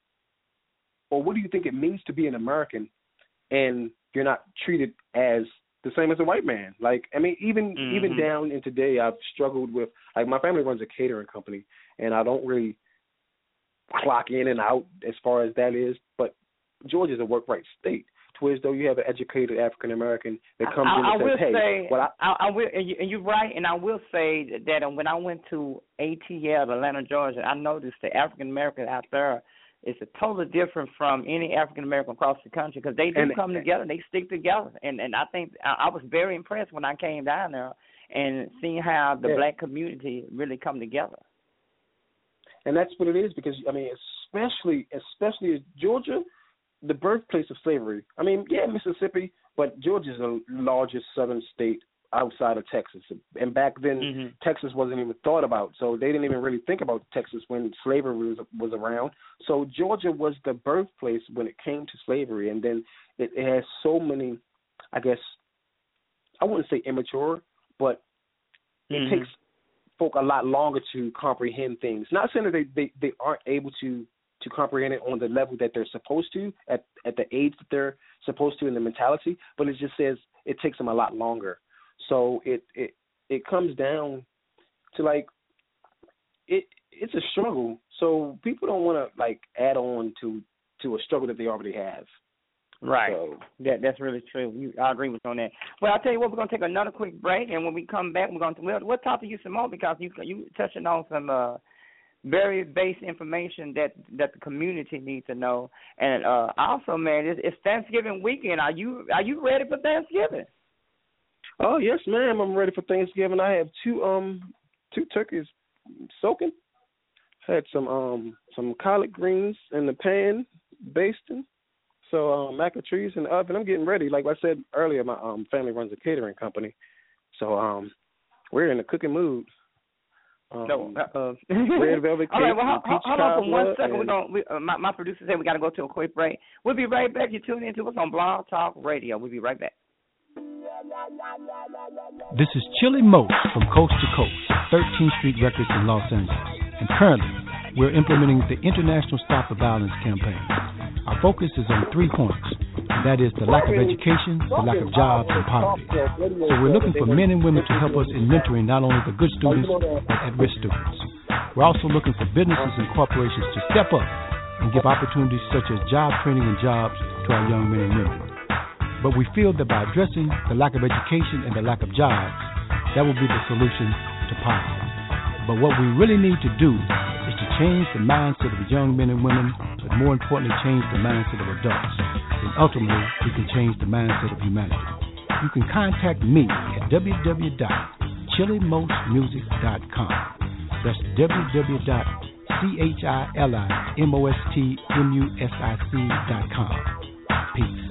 or what do you think it means to be an American, and you're not treated as the same as a white man? Like, I mean, even down in today, I've struggled with, like, my family runs a catering company, and I don't really clock in and out as far as that is, but Georgia's a work rights state, to where as though you have an educated African American that comes in and says, hey, I will, and you're right, and I will say that when I went to ATL, Atlanta, Georgia, I noticed the African American out there is totally different from any African American across the country, because they do come together, they stick together, and I think I was very impressed when I came down there and seeing how the black community really come together. And that's what it is, because I mean, especially Georgia, the birthplace of slavery. I mean, yeah, Mississippi, but Georgia's the largest southern state outside of Texas. And back then, Texas wasn't even thought about, so they didn't even really think about Texas when slavery was around. So Georgia was the birthplace when it came to slavery, and then it has so many, I guess, I wouldn't say immature, but it takes folk a lot longer to comprehend things. Not saying that they aren't able to comprehend it on the level that they're supposed to, at the age that they're supposed to, in the mentality, but it just says it takes them a lot longer. So it comes down to, like, it's a struggle. So people don't want to, like, add on to a struggle that they already have. Right. So, that's really true. I agree with you on that. Well, I'll tell you what, we're going to take another quick break, and when we come back, we'll talk to you some more, because you touching on some very basic information that the community needs to know. And also, man, it's Thanksgiving weekend. Are you ready for Thanksgiving? Oh yes, ma'am. I'm ready for Thanksgiving. I have two turkeys soaking. Had some collard greens in the pan basting. So mac and cheese in the oven. I'm getting ready. Like I said earlier, my family runs a catering company, so we're in a cooking mood. No. Red velvet cake. All right, well, peach hold on for 1 second. My producer said we got to go to a quick break. We'll be right back. You're tuning in to us on Blog Talk Radio. We'll be right back. This is Chili Mo from Coast to Coast, 13th Street Records in Los Angeles. And currently, we're implementing the International Stop the Violence campaign. Our focus is on 3 points, and that is the lack of education, the lack of jobs, and poverty. So we're looking for men and women to help us in mentoring not only the good students, but at-risk students. We're also looking for businesses and corporations to step up and give opportunities such as job training and jobs to our young men and women. But we feel that by addressing the lack of education and the lack of jobs, that will be the solution to poverty. But what we really need to do is to change the mindset of young men and women, but more importantly, change the mindset of adults. And ultimately, we can change the mindset of humanity. You can contact me at www.chilimostmusic.com. That's www.chilimostmusic.com. Peace.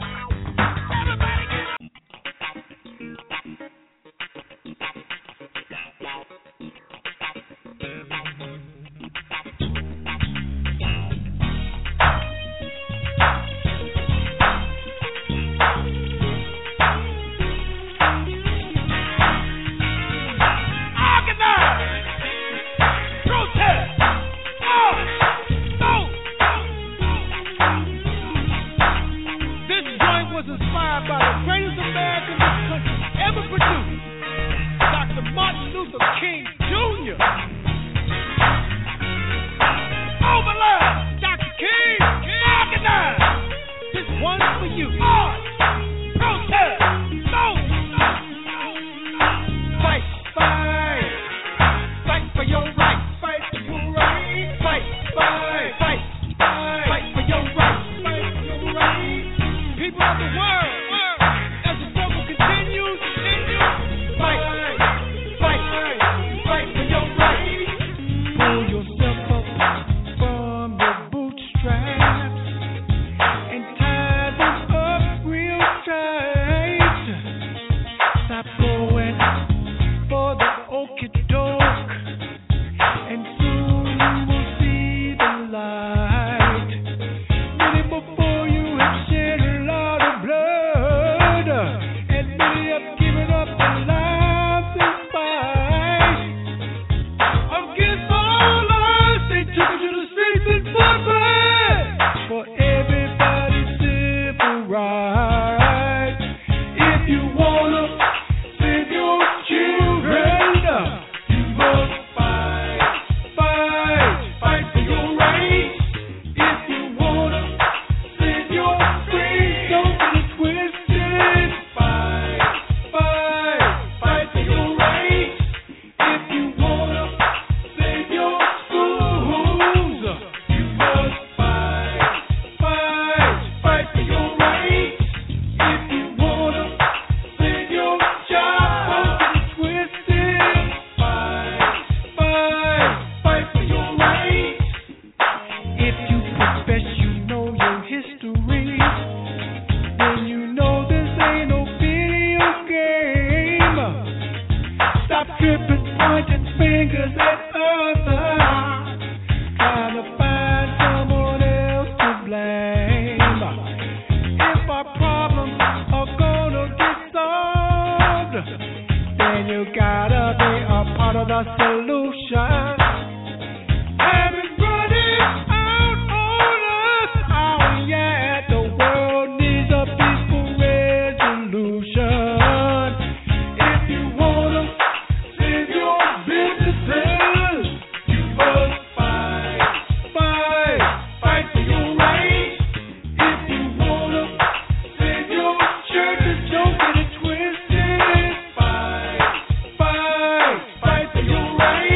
Fight for your right.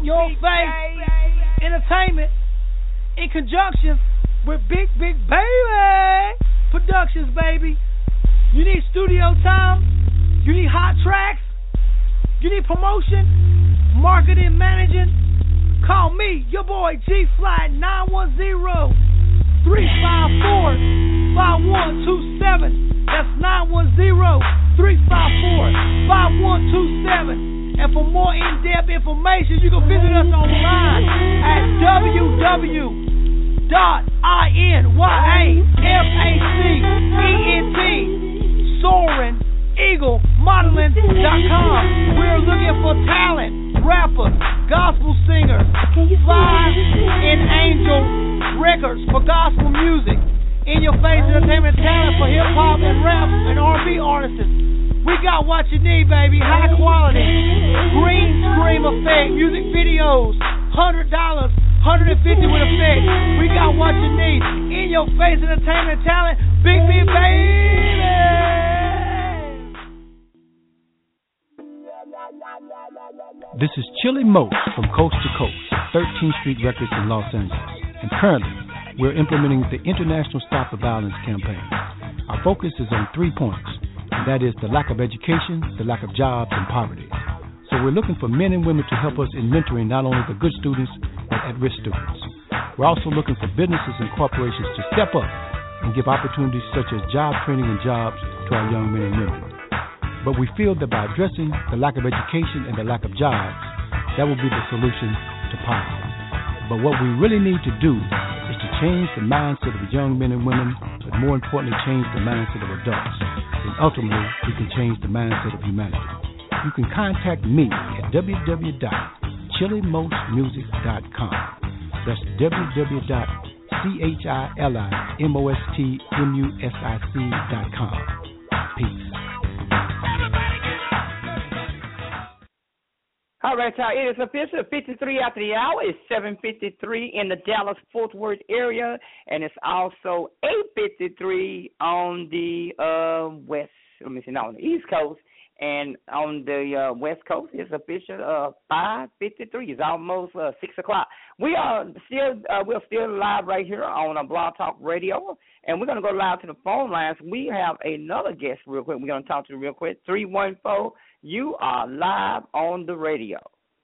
Your Face Entertainment in conjunction with Big Baby Productions, baby. You need studio time, you need hot tracks, you need promotion, marketing, managing. Call me, your boy G-Fly, 910-354-5127. That's 910-354-5127. And for more in-depth information, you can visit us online at www.INYACENT We're looking for talent, rappers, gospel singers, Fly and Angel Records for gospel music, In Your Face Entertainment talent for hip-hop and rap and R&B artists. We got what you need, baby. High quality, green screen effect, music videos, $100, $150 with effect. We got what you need. In Your Face Entertainment talent, Big baby. This is Chili Mo from Coast to Coast, 13th Street Records in Los Angeles, and currently we're implementing the International Stop the Violence campaign. Our focus is on 3 points, and that is the lack of education, the lack of jobs, and poverty. So we're looking for men and women to help us in mentoring not only the good students, but at-risk students. We're also looking for businesses and corporations to step up and give opportunities such as job training and jobs to our young men and women. But we feel that by addressing the lack of education and the lack of jobs, that will be the solution to poverty. But what we really need to do is to change the mindset of young men and women, but more importantly, change the mindset of adults. And ultimately, we can change the mindset of humanity. You can contact me at www.chilimostmusic.com. That's www.chilimostmusic.com. Peace. All right, y'all. It is official 53 after the hour. It's 7:53 in the Dallas-Fort Worth area, and it's also 8:53 on the on the East Coast, and on the West Coast, it's official 5:53. It's almost 6 o'clock. We're still live right here on Blog Talk Radio, and we're gonna go live to the phone lines. We have another guest real quick. We're gonna talk to real quick. 314. You are live on the radio.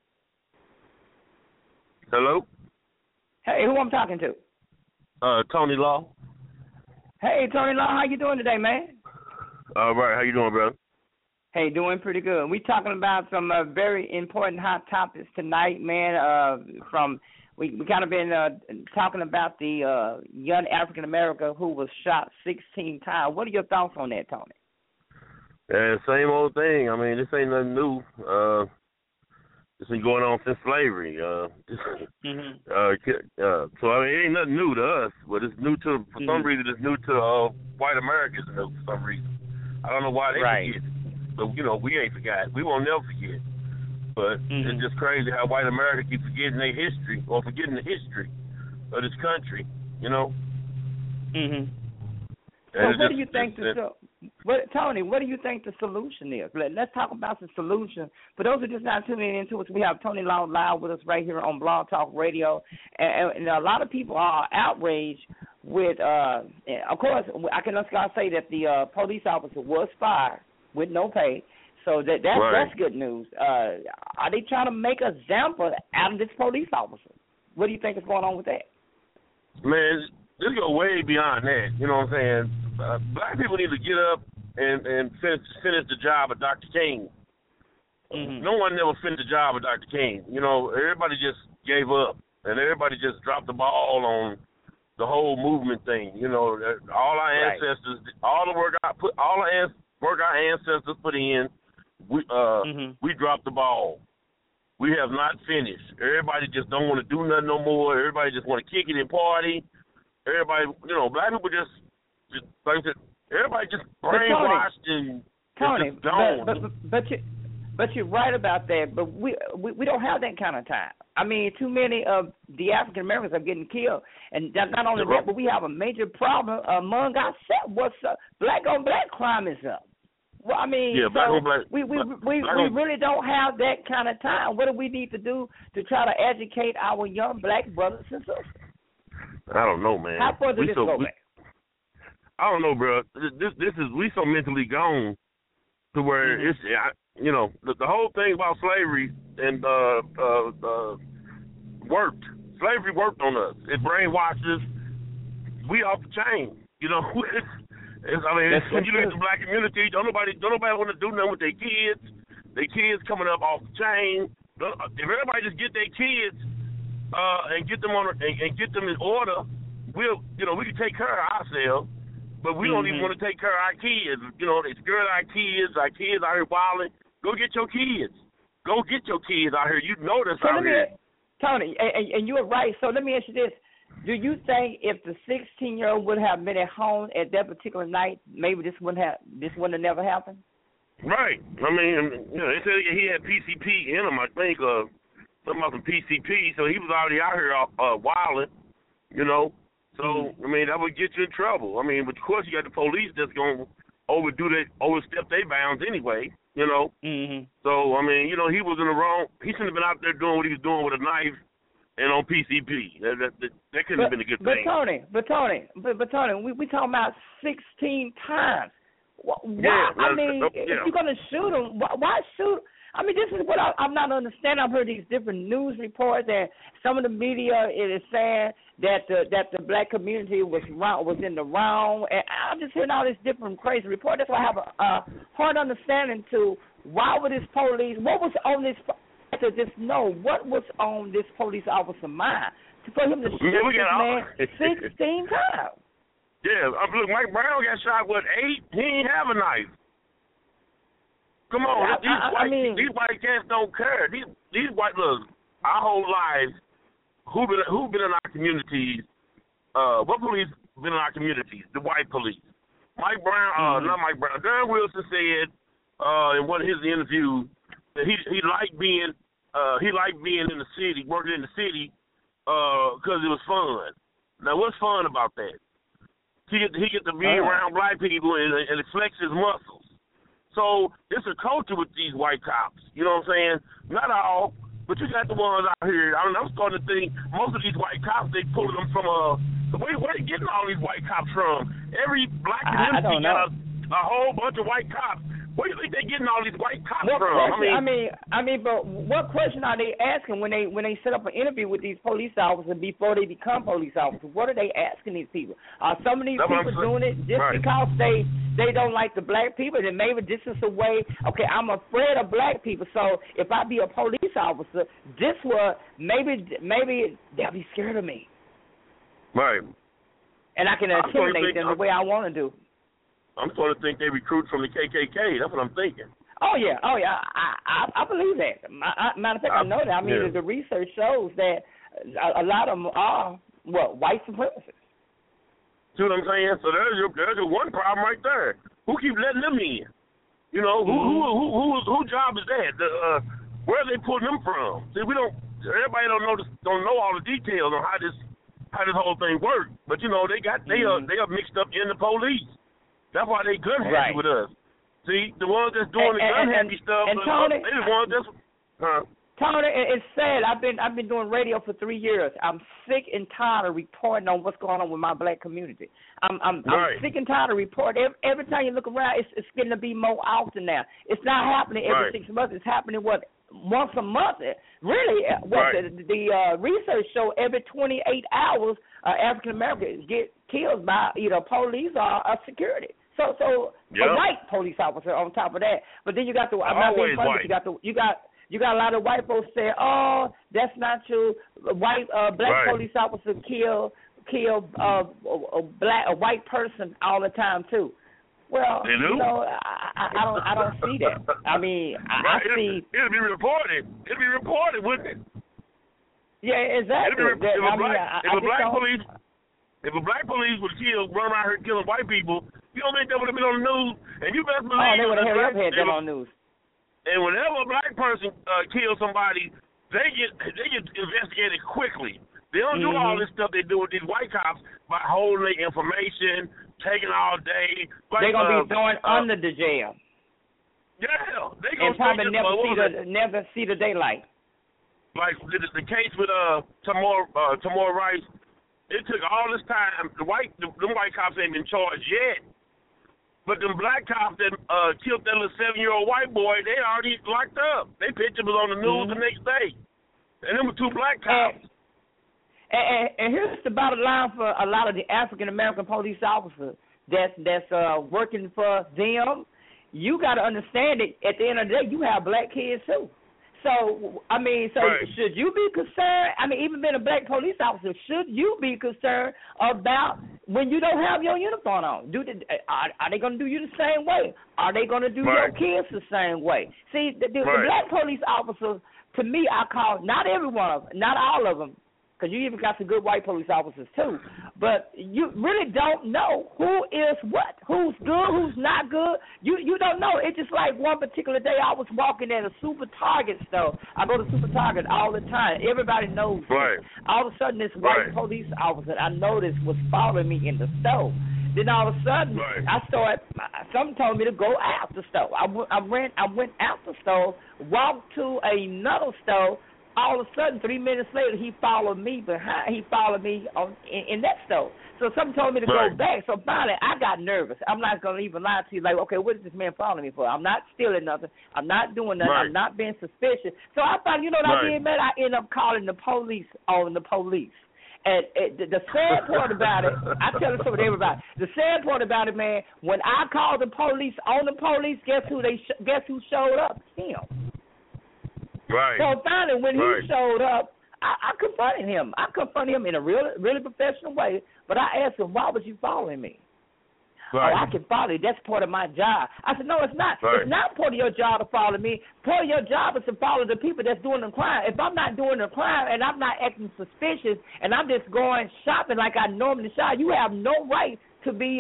Hello? Hey, who I'm talking to? Tony Law. Hey, Tony Law, how you doing today, man? All right, how you doing, brother? Hey, doing pretty good. We're talking about some very important hot topics tonight, man. We kind of been talking about the young African American who was shot 16 times. What are your thoughts on that, Tony? Yeah, same old thing. I mean, this ain't nothing new. This been going on since slavery. So I mean, it ain't nothing new to us, but it's new to for some reason. It's new to white Americans for some reason. I don't know why they forget. But we ain't forgot. We won't never forget. But it's just crazy how white America keep forgetting their history or forgetting the history of this country. So what do you think Tony, what do you think the solution is? Let's talk about the solution. For those who just not tuning into us, we have Tony Law live with us right here on Blog Talk Radio. And a lot of people are outraged with, of course, I can say that the police officer was fired with no pay. So that's good news. Are they trying to make an example out of this police officer? What do you think is going on with that? Man, this goes way beyond that. You know what I'm saying? Black people need to get up and finish the job of Dr. King. No one ever finished the job of Dr. King. Everybody just gave up, and everybody just dropped the ball on the whole movement thing. All our ancestors, all the work our ancestors put in, we dropped the ball. We have not finished. Everybody just don't want to do nothing no more. Everybody just want to kick it and party. Everybody, black people just like I said, everybody just brainwashed and Tony, just gone. but you're right about that. But we don't have that kind of time. I mean, too many of the African Americans are getting killed, and not only that, but we have a major problem among ourselves. What's up? Black on black crime is up. Well, I mean, yeah, black on black. We really don't have that kind of time. What do we need to do to try to educate our young black brothers and sisters? I don't know, man. How far does this go back? I don't know, bro. This is we so mentally gone to where it's the whole thing about slavery and worked. Slavery worked on us. It brainwashes. We off the chain. When you look at the black community, don't nobody want to do nothing with their kids. Their kids coming up off the chain. If everybody just get their kids and get them and get them in order, we can take care of ourselves. But we don't even want to take care of our kids. They scared our kids. Our kids out here wilding. Go get your kids. Go get your kids out here. You know this out here. Tony, and you are right. So let me ask you this. Do you think if the 16-year-old would have been at home at that particular night, maybe this wouldn't have never happened? Right. I mean, they said he had PCP in him, I think, something about some PCP, so he was already out here wilding, So, I mean, that would get you in trouble. I mean, but of course you got the police that's going to overstep their bounds anyway, So, I mean, he was in the wrong. He shouldn't have been out there doing what he was doing with a knife and on PCP. That couldn't have been a good thing. But Tony, we talking about 16 times. Why? Yeah, if you're going to shoot him, why shoot? I mean, this is what I'm not understanding. I've heard these different news reports, and some of the media is saying that the black community was in the wrong. And I'm just hearing all this different crazy report. That's why I have a hard understanding to why would this police, what was on this, to just know what was on this police officer's mind for him to shoot this man 16 times. Yeah, look, Mike Brown got shot, 8? He didn't have a knife. Come on, these white cats don't care. These white, look, our whole lives, who been in our communities? What police been in our communities? The white police. Mike Brown, not Mike Brown. Darren Wilson said in one of his interviews that he liked being in the city, working in the city, because it was fun. Now, what's fun about that? He get to be around black people and flex his muscles. So it's a culture with these white cops. You know what I'm saying? Not all, but you got the ones out here. I mean, I'm starting to think most of these white cops, they pull them from where they getting all these white cops from? Every black community got a whole bunch of white cops. Where do you think they getting all these white cops from? But what question are they asking when they set up an interview with these police officers before they become police officers? What are they asking these people? Are some of these people doing it just because they don't like the black people? And maybe this is a way. Okay, I'm afraid of black people, so if I be a police officer, this will maybe they'll be scared of me. Right. And I can intimidate them the way I want to do. I'm starting to think they recruit from the KKK. That's what I'm thinking. Oh yeah. I believe that. Matter of fact, I know that. I mean, the research shows that a lot of them are white supremacists. See what I'm saying? So there's your one problem right there. Who keep letting them in? Who job is that? Where are they pulling them from? See, everybody don't know all the details on how this whole thing works. But they are mixed up in the police. That's why they gun happy with us. See, the ones that's doing the gun happy stuff, Tony, they the ones that's. Tony, it's sad. I've been doing radio for 3 years. I'm sick and tired of reporting on what's going on with my black community. I'm sick and tired of reporting. Every time you look around, it's getting to be more often now. It's not happening every 6 months. It's happening once a month. Really, the research show every 28 hours, African Americans get killed by either police or security. So a white police officer on top of that. But then you got the you got a lot of white folks say, "Oh, that's not true. Black police officer kill a white person all the time too." Well, I don't see that. I mean, I see. It'll be reported. It'll be reported, wouldn't it? Yeah, exactly. If a black police would run around here killing white people, you don't think that would have been on the news? And you best believe they would have had that on news. And whenever a black person kills somebody, they get investigated quickly. They don't do all this stuff they do with these white cops by holding their information, taking all day. They're gonna be thrown under the jail. Yeah, they gonna and probably never see the daylight. Like the case with Tamora Rice, it took all this time. Them white cops ain't been charged yet, but them black cops that killed that little 7-year-old white boy, they already locked up. They picture was on the news the next day, and them were 2 black cops. And here's the bottom line for a lot of the African American police officers that's working for them. You got to understand that at the end of the day, you have black kids too. So, I mean, should you be concerned? I mean, even being a black police officer, should you be concerned about when you don't have your uniform on? Are they going to do you the same way? Are they going to do your kids the same way? See, the black police officers, to me, I call not every one of them, not all of them, because you even got some good white police officers too. But you really don't know who is what, who's good, who's not good. You don't know. It's just like one particular day I was walking at a Super Target store. I go to Super Target all the time. Everybody knows me. All of a sudden, this white police officer I noticed was following me in the store. Then all of a sudden, someone told me to go out the store. I went out the store, walked to another store. All of a sudden, 3 minutes later, he followed me behind. He followed me in that store. So something told me to go back. So finally, I got nervous. I'm not going to even lie to you. Like, okay, what is this man following me for? I'm not stealing nothing. I'm not doing nothing. I'm not being suspicious. So I thought, you know what I did, man? I ended up calling the police on the police. And the sad part about it, I tell the story to everybody. The sad part about it, man, when I called the police on the police, guess who showed up? Him. Right. So finally, when he showed up, I confronted him. I confronted him in a really professional way. But I asked him, "Why was you following me?" Right. Oh, I can follow you. That's part of my job. I said, no, it's not. Right. It's not part of your job to follow me. Part of your job is to follow the people that's doing the crime. If I'm not doing the crime and I'm not acting suspicious and I'm just going shopping like I normally shop, you have no right to be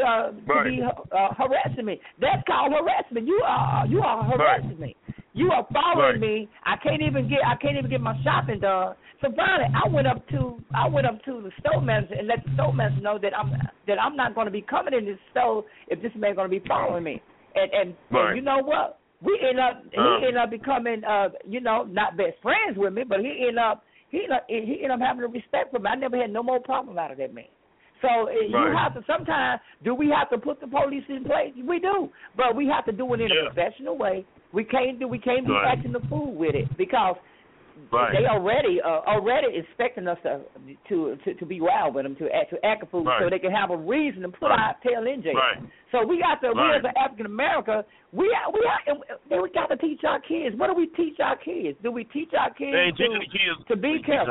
harassing me. That's called harassment. You are harassing me. You are following me. I can't even get my shopping done. So finally, I went up to the store manager and let the store manager know that I'm not going to be coming in this store if this man going to be following me. And you know what? He ended up becoming not best friends with me, but he ended up having a respect for me. I never had no more problem out of that man. So you have to sometimes, do we have to put the police in place? We do, but we have to do it in a professional way. We can't be acting the fool with it because they already expecting us to be wild with them, to act a fool, so they can have a reason to put our tail in jail. So we got to, we as an African American, we got to teach our kids. What do we teach our kids? Do we teach our kids to be careful?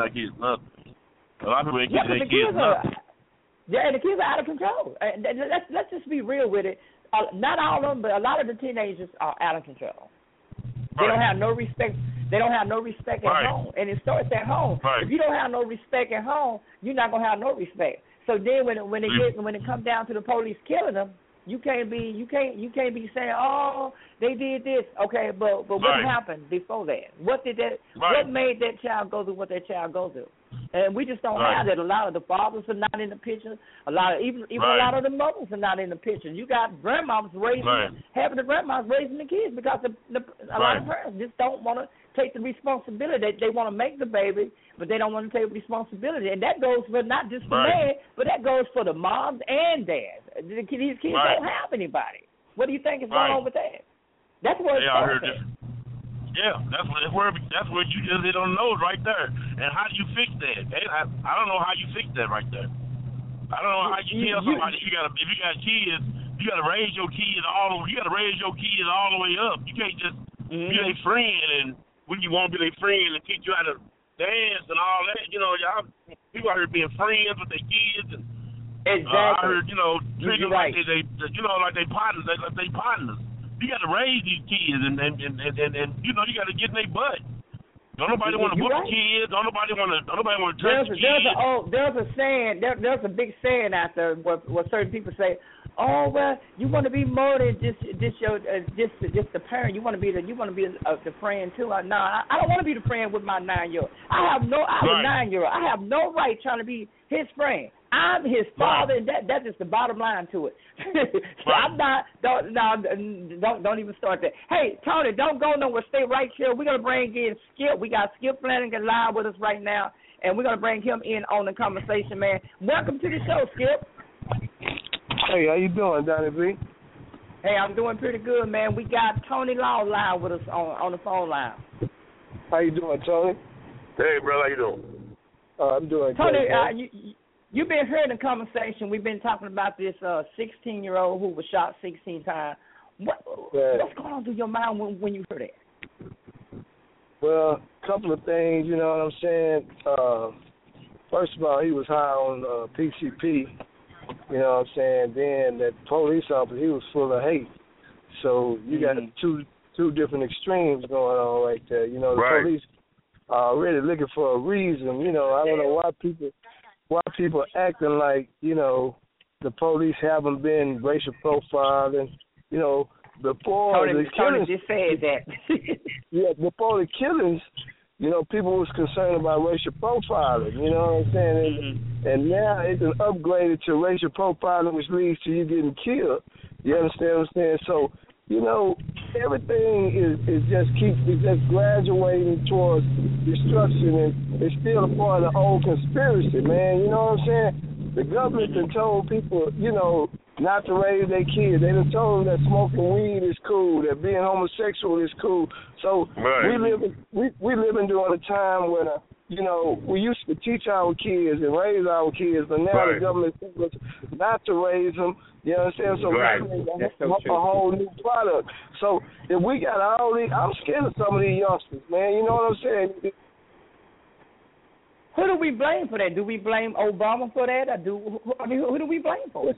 A lot of people ain't teaching their kids nothing. Yeah, and the kids are out of control. Let's just be real with it. Not all of them, but a lot of the teenagers are out of control. They don't have no respect. They don't have no respect at home, and it starts at home. If you don't have no respect at home, you're not gonna have no respect. So then, when it comes down to the police killing them, you can't be saying, oh, they did this. Okay, but what happened before that? What made that child go through what that child goes through? And we just don't have that. A lot of the fathers are not in the picture. A lot of the mothers are not in the picture. You got grandmoms having the grandmoms raising the kids because a lot of parents just don't want to take the responsibility. They want to make the baby, but they don't want to take responsibility. And that goes for not just the man, but that goes for the moms and dads. These kids don't have anybody. What do you think is going on with that? That's what it's for. Yeah, that's where you just hit on the nose right there. And how do you fix that? I don't know how you fix that right there. I don't know how you tell somebody if you got kids, you got to raise your kids all the way up. You can't just be their friend and when you want to be their friend and teach you how to dance and all that. You know, y'all people out here being friends with their kids and I heard treat them like they like they partners. They partners. You got to raise these kids, and you got to get in their butt. Don't nobody want to whoop kids. Don't nobody want to touch kids. There's a saying. There's a big saying out there where certain people say, "Oh well, you want to be more than just the parent. You want to be the friend too." No, I don't want to be the friend with my 9-year-old. I'm a 9-year-old. I have no right trying to be his friend. I'm his father, and that is the bottom line to it. I'm not. Don't even start that. Hey, Tony, don't go nowhere. Stay right here. We're gonna bring in Skip. We got Skip Flanagan live with us right now, and we're gonna bring him in on the conversation, man. Welcome to the show, Skip. Hey, how you doing, Donnie B? Hey, I'm doing pretty good, man. We got Tony Law live with us on the phone line. How you doing, Tony? Hey, brother, how you doing? I'm doing Tony, good. You've been hearing the conversation. We've been talking about this 16-year-old who was shot 16 times. What's going on through your mind when you heard that? Well, a couple of things, you know what I'm saying? First of all, he was high on PCP, you know what I'm saying? Then that police officer, he was full of hate. So you got two different extremes going on right there. You know, the police are really looking for a reason. You know, I don't know why people acting like, you know, the police haven't been racial profiling. You know, before the killings, just said that. yeah, before the killings, you know, people was concerned about racial profiling. You know what I'm saying? And now it's an upgraded to racial profiling, which leads to you getting killed. You understand what I'm saying? So, you know, everything is just graduating towards destruction, and it's still a part of the old conspiracy, man. You know what I'm saying? The government done told people, you know, not to raise their kids. They done told them that smoking weed is cool, that being homosexual is cool. So we living during a time when, you know, we used to teach our kids and raise our kids, but now the government tells us not to raise them. You understand? So that's a whole new product. So if we got all these, I'm scared of some of these youngsters, man. You know what I'm saying? Who do we blame for that? Do we blame Obama for that? Or who do we blame for?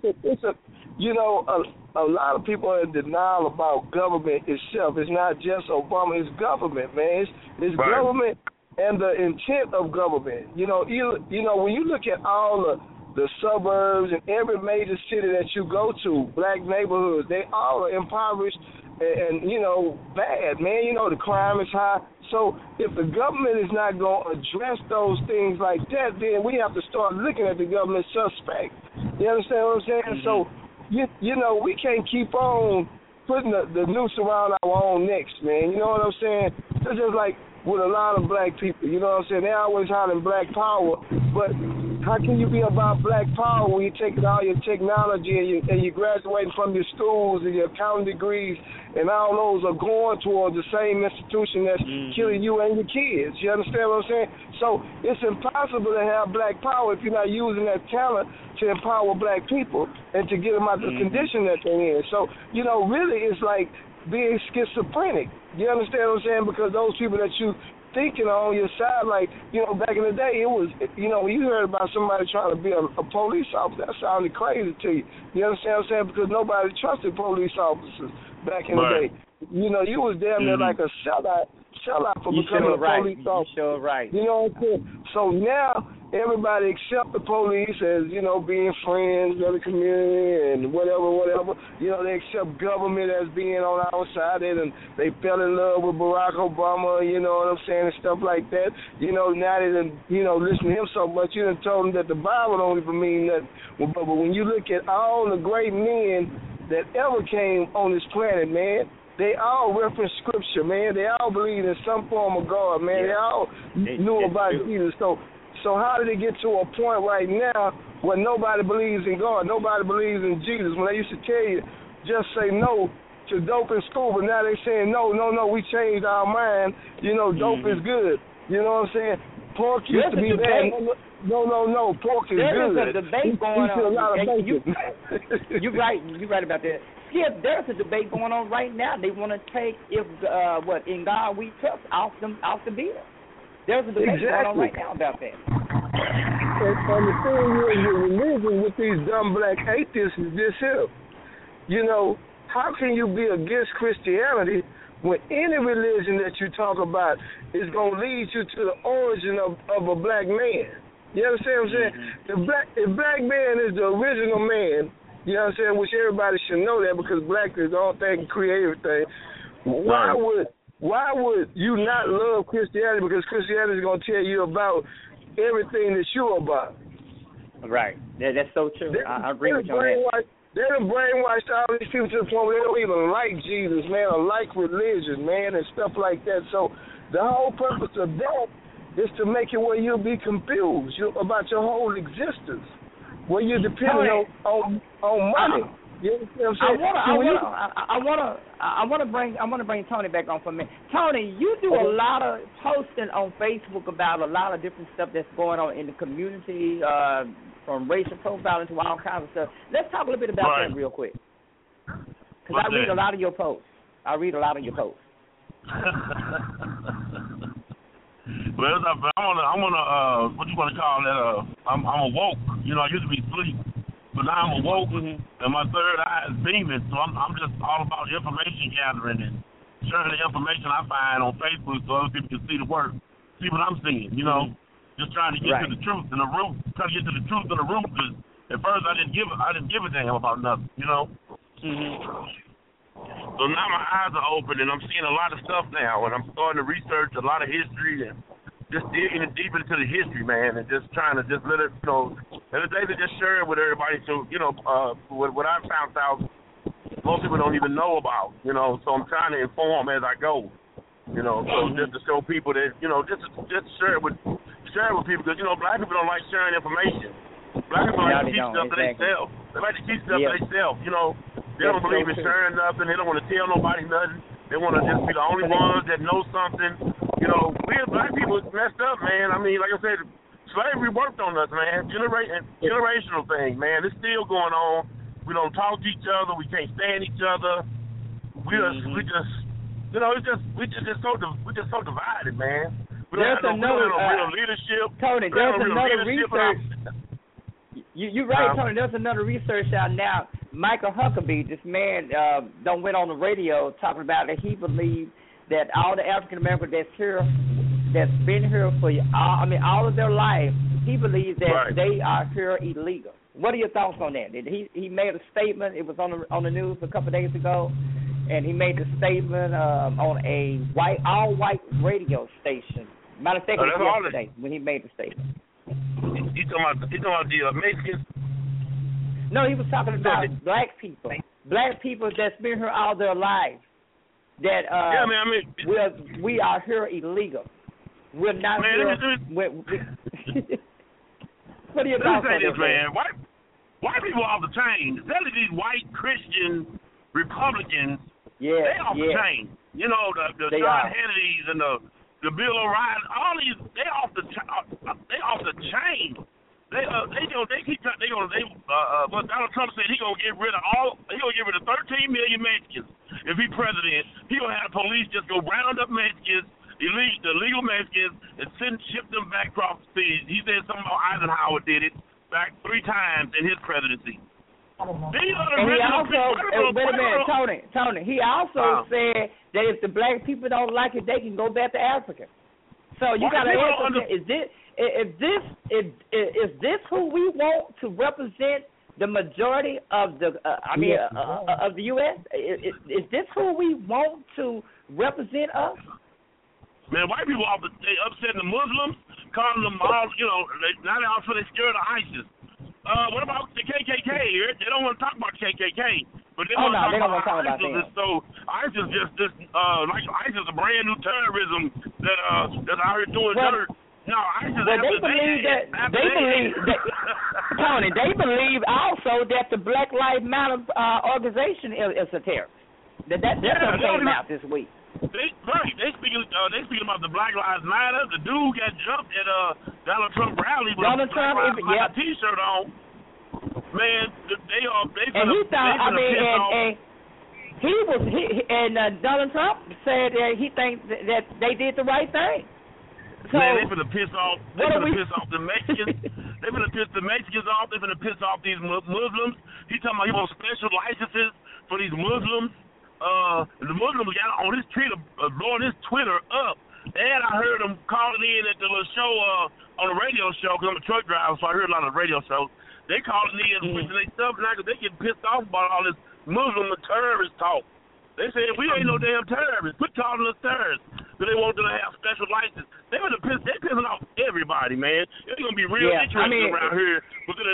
You know, a lot of people are in denial about government itself. It's not just Obama. It's government, man. It's government and the intent of government. You know, when you look at all the suburbs and every major city that you go to, black neighborhoods, they all are impoverished and you know, bad, man. You know, the crime is high. So if the government is not going to address those things like that, then we have to start looking at the government suspect. You understand what I'm saying? So, you know, we can't keep on putting the noose around our own necks, man. You know what I'm saying? It's just like with a lot of black people, you know what I'm saying? They always hollering black power, but how can you be about black power when you're taking all your technology and you're graduating from your schools and your accounting degrees, and all those are going towards the same institution that's killing you and your kids? You understand what I'm saying? So it's impossible to have black power if you're not using that talent to empower black people and to get them out of the condition that they're in. So, you know, really it's like being schizophrenic. You understand what I'm saying? Because those people that you thinking on your side, like, you know, back in the day, it was, you know, when you heard about somebody trying to be a police officer, that sounded crazy to you. You understand what I'm saying? Because nobody trusted police officers back in the day. You know, you was damn near like a sellout for becoming a police officer. You know what I'm saying? So now everybody except the police as, you know, being friends of the community and whatever. You know, they accept government as being on our side, and they fell in love with Barack Obama, you know what I'm saying, and stuff like that. You know, now they done, you know, listen to him so much, you done told them that the Bible don't even mean nothing. But when you look at all the great men that ever came on this planet, man, they all reference scripture, man. They all believe in some form of God, man. They all knew about Jesus. So how did it get to a point right now where nobody believes in God, nobody believes in Jesus? When they used to tell you, just say no to dope in school, but now they're saying, no, we changed our mind. You know, dope is good. You know what I'm saying? Pork used to be bad. No, pork is good. There's a debate going on. You're right about that. Skip, there's a debate going on right now. They want to take in God we trust off the bill. There's a debate going on right now about that. And the thing is, with religion, with these dumb black atheists, is this here. You know, how can you be against Christianity when any religion that you talk about is going to lead you to the origin of a black man? You understand what I'm saying? If black man is the original man, you know what I'm saying, which everybody should know that because black is the only thing that create everything, why would you not love Christianity? Because Christianity is going to tell you about everything that you're about. Right. That's so true. I agree with you on that. They done brainwashed all these people to the point where they don't even like Jesus, man, or like religion, man, and stuff like that. So the whole purpose of that is to make it where you'll be confused about your whole existence, where you're depending on money. You know what I'm saying? I want to bring Tony back on for a minute. Tony, you do a lot of posting on Facebook about a lot of different stuff that's going on in the community, from racial profiling to all kinds of stuff. Let's talk a little bit about that real quick, because I read a lot of your posts. Well, I'm on a what you want to call that? I'm awoke. You know, I used to be asleep, but now I'm awoke, and my third eye is beaming. So I'm just all about information gathering and sharing the information I find on Facebook so other people can see the work, see what I'm seeing. You know, just trying to get to the truth and the root. Trying to get to the truth and the root. Because at first I didn't give a damn about nothing. You know. So now my eyes are open and I'm seeing a lot of stuff now, and I'm starting to research a lot of history and just digging deep into the history, man, and just trying to just let it, you know, and the day to just share it with everybody. So, you know, what I found out, most people don't even know about, you know. So I'm trying to inform as I go, you know. So just to show people that, you know, just share it with people, because, you know, black people don't like sharing information. Black people like to keep stuff to themselves. They like to keep stuff to themselves, you know. They don't believe in sharing nothing. They don't want to tell nobody nothing. They want to just be the only ones that know something. You know, we as black people messed up, man. I mean, like I said, slavery worked on us, man. Generational thing, man. It's still going on. We don't talk to each other. We can't stand each other. We just, you know, we're just so divided, man. We don't have no real leadership. Tony, there's another research. You're right, Tony. There's another research out now. Michael Huckabee, this man, went on the radio talking about that he believes that all the African Americans that's been here for all of their life, he believes that they are here illegal. What are your thoughts on that? He made a statement. It was on the news a couple of days ago, and he made the statement on a all white radio station. Matter of fact, it was yesterday when he made the statement. He talking about the Mexicans? No, he was talking about black people that's been here all their lives. That we are here illegal. We're not here. What are your thoughts on this, man? White people off the chain, especially these white Christian Republicans. They off the chain. You know, the John Hannitys and the Bill O'Reilly, all these, they off the chain. Donald Trump said he's gonna get rid of 13 million Mexicans if he's president. He's gonna have police just go round up Mexicans, the legal Mexicans, and ship them back across the seas. He said something about Eisenhower did it back 3 times in his presidency. And he also, wait a minute, Tony. He also said that if the black people don't like it, they can go back to Africa. So you got to ask, is this who we want to represent the majority of the of the U.S.? Is this who we want to represent us? Man, white people they upsetting the Muslims, calling them all, you know, now they're also scared of ISIS. What about the KKK? They don't want to talk about KKK, but they want to talk about ISIS. So ISIS just like ISIS is a brand new terrorism that's out here doing dirt. No, ISIS. Well, they believe Tony. They believe also that the Black Lives Matter organization is a terrorist. That came out this week. They speaking about the Black Lives Matter. The dude got jumped at Donald Trump rally with a T-shirt on. Man, they and he thought. Donald Trump said that he thinks that they did the right thing. So, man, they finna piss off. They finna piss off the Mexicans. They finna piss the Mexicans off. They finna piss off these Muslims. He talking about he wants special licenses for these Muslims. The Muslims got on his Twitter, blowing his Twitter up. And I heard them calling in at the little show on the radio show, because I'm a truck driver, so I heard a lot of radio shows. They calling in pushing their stuff now because they get pissed off about all this Muslim terrorist talk. They say we ain't no damn terrorists. Quit calling us terrorists. Because they want them to have special license. They're pissing off everybody, man. It's gonna be real interesting around here within the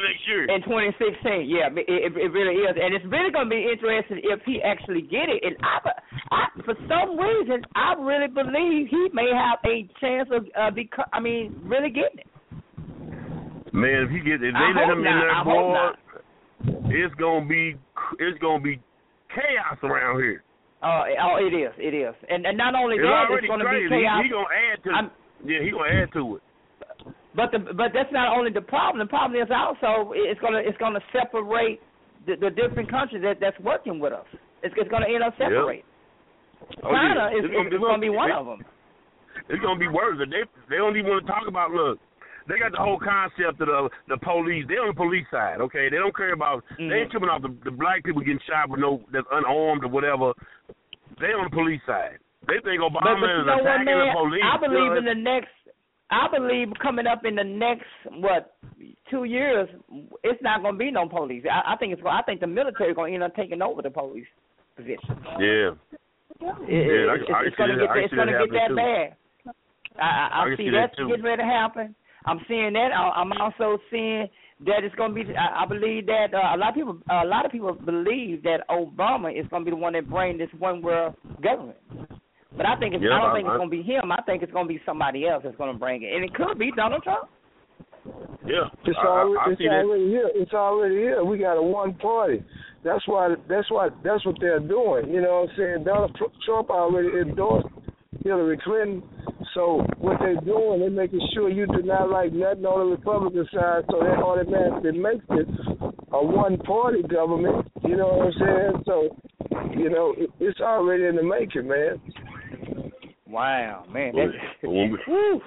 in 2016. Yeah, it really is, and it's really going to be interesting if he actually get it. And I for some reason, I really believe he may have a chance of really getting it. Man, if they let him in there, boy, it's gonna be chaos around here. It is, and not only that, it's going to be chaos. He gonna add to it. But that's not only the problem. The problem is also it's gonna separate the different countries that's working with us. It's going to end up separating. Yep. China is going to be one of them. It's going to be worse. They don't even want to talk about. Look, they got the whole concept of the police. They're on the police side, okay? They don't care about. They ain't tripping off the black people getting shot with that's unarmed or whatever. They on the police side. They think Obama is attacking the police. I believe coming up in the next 2 years, it's not going to be no police. I think the military is going to end up taking over the police position. Yeah. It's going to get that bad. I see that's getting ready to happen. I'm seeing that. I'm also seeing that it's going to be. I believe that a lot of people believe that Obama is going to be the one that brings this one world government. But I don't think it's going to be him. I think it's going to be somebody else that's going to bring it, and it could be Donald Trump. Yeah, it's already here. It's already here. We got a one party. That's what they're doing. You know what I'm saying? Donald Trump already endorsed Hillary Clinton. So what they're doing, they're making sure you do not like nothing on the Republican side, so that automatically makes it a one-party government. You know what I'm saying? So, it's already in the making, man. Wow, man. Tony,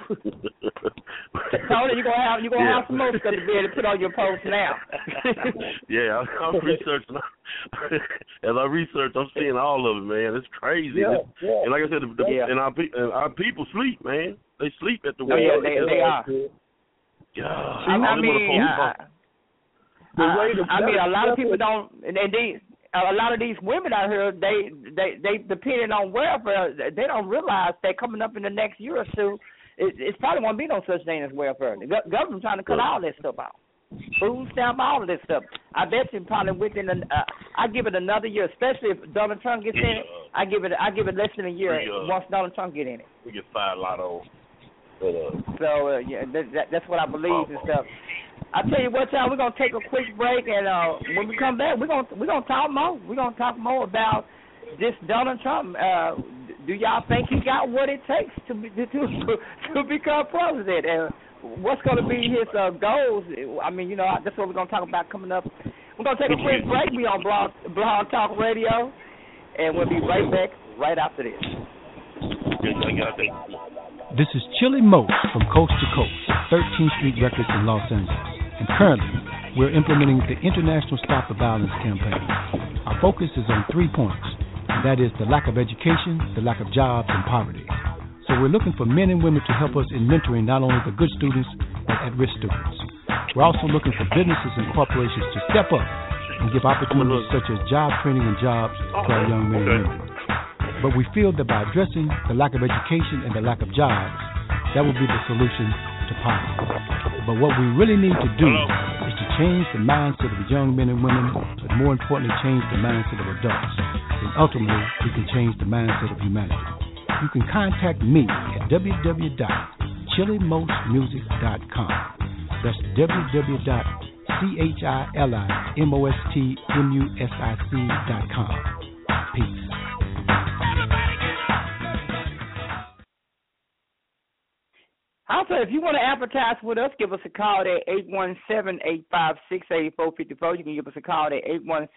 you're gonna have some more stuff to be able to put on your post now. Yeah, I'm researching. As I research, I'm seeing all of it, man. It's crazy. Yeah. And like I said, and our people sleep, man. They sleep at the wheel. Oh, yeah, they are. Yeah. A lot of people don't, and a lot of these women out here, they depending on welfare, they don't realize that coming up in the next year or two, it's probably won't be no such thing as welfare. The government's trying to cut all that stuff out. Food stamp, all of this stuff. I bet you probably within I give it another year, especially if Donald Trump gets in it. I give it less than a year once Donald Trump get in it. We get fired a lot of. So that's what I believe and stuff. I tell you what, y'all, we're gonna take a quick break, and when we come back, we're gonna talk more. We're gonna talk more about this Donald Trump. Do y'all think he got what it takes to become president? And what's gonna be his goals? I mean, that's what we're gonna talk about coming up. We're gonna take a quick break. We on Blog Talk Radio, and we'll be right back right after this. This is Chili Mo from Coast to Coast, 13th Street Records in Los Angeles. And currently, we're implementing the International Stop the Violence campaign. Our focus is on 3 points, and that is the lack of education, the lack of jobs, and poverty. So we're looking for men and women to help us in mentoring not only the good students, but at-risk students. We're also looking for businesses and corporations to step up and give opportunities such as job training and jobs to our young men and women. But we feel that by addressing the lack of education and the lack of jobs, that will be the solution to poverty. But what we really need to do is to change the mindset of young men and women, but more importantly, change the mindset of adults. And ultimately, we can change the mindset of humanity. You can contact me at www.chilimostmusic.com. That's www.chilimostmusic.com. Peace. Also, if you want to advertise with us, give us a call at 817-856-8454. You can give us a call at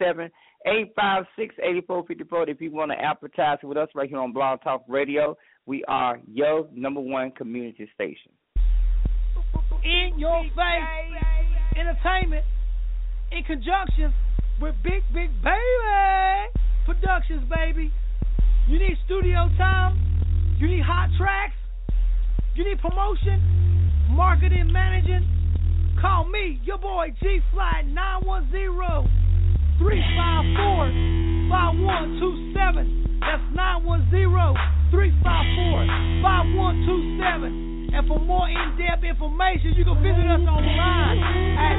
817-856-8454 if you want to advertise with us right here on Blog Talk Radio. We are your #1 community station. In your face entertainment in conjunction with Big Baby Productions, baby. You need studio time? You need hot tracks? You need promotion, marketing, managing? Call me, your boy G-Fly, 910-354-5127. That's 910-354-5127. And And for more in-depth information, you can visit us online at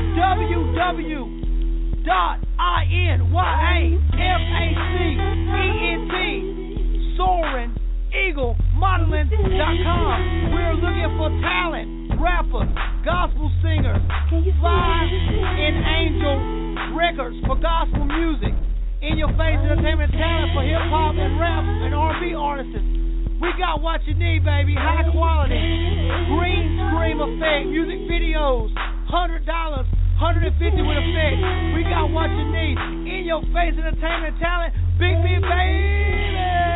www.INYACENT We're looking for talent, rappers, gospel singers, Fly and Angel Records for gospel music, In Your Face Entertainment talent for hip-hop and rap and R&B artists. We got what you need, baby. High quality, green screen effect, music videos, $100, $150 with effect. We got what you need. In Your Face Entertainment talent, Big B, baby.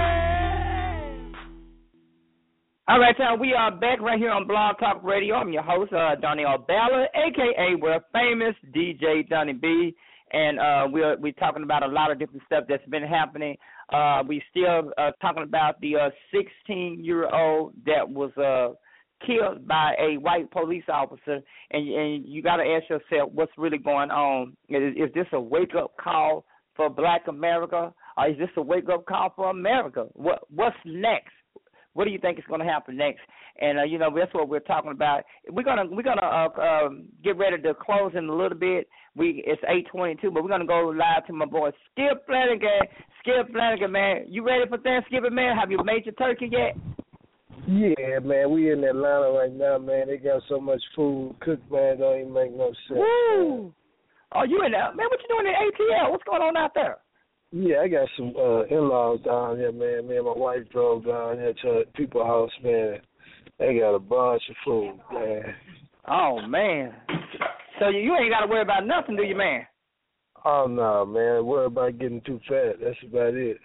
All right, y'all, we are back right here on Blog Talk Radio. I'm your host, Donnie Bella, a.k.a. World Famous DJ Donnie B. And we're talking about a lot of different stuff that's been happening. We still talking about the 16-year-old that was killed by a white police officer. And you got to ask yourself, what's really going on? Is this a wake-up call for Black America, or is this a wake-up call for America? What's next? What do you think is going to happen next? And that's what we're talking about. We're gonna get ready to close in a little bit. It's 8:22, but we're gonna go live to my boy Skip Flanagan. Skip Flanagan, man, you ready for Thanksgiving, man? Have you made your turkey yet? Yeah, man, we in Atlanta right now, man. They got so much food cooked, man. Don't even make no sense. Woo! Oh, you in there, man? What you doing in ATL? What's going on out there? Yeah, I got some in-laws down here, man. Me and my wife drove down here to a people's house, man. They got a bunch of food, man. Oh, man. So you ain't got to worry about nothing, do you, man? Oh, no, man. Worry about getting too fat. That's about it.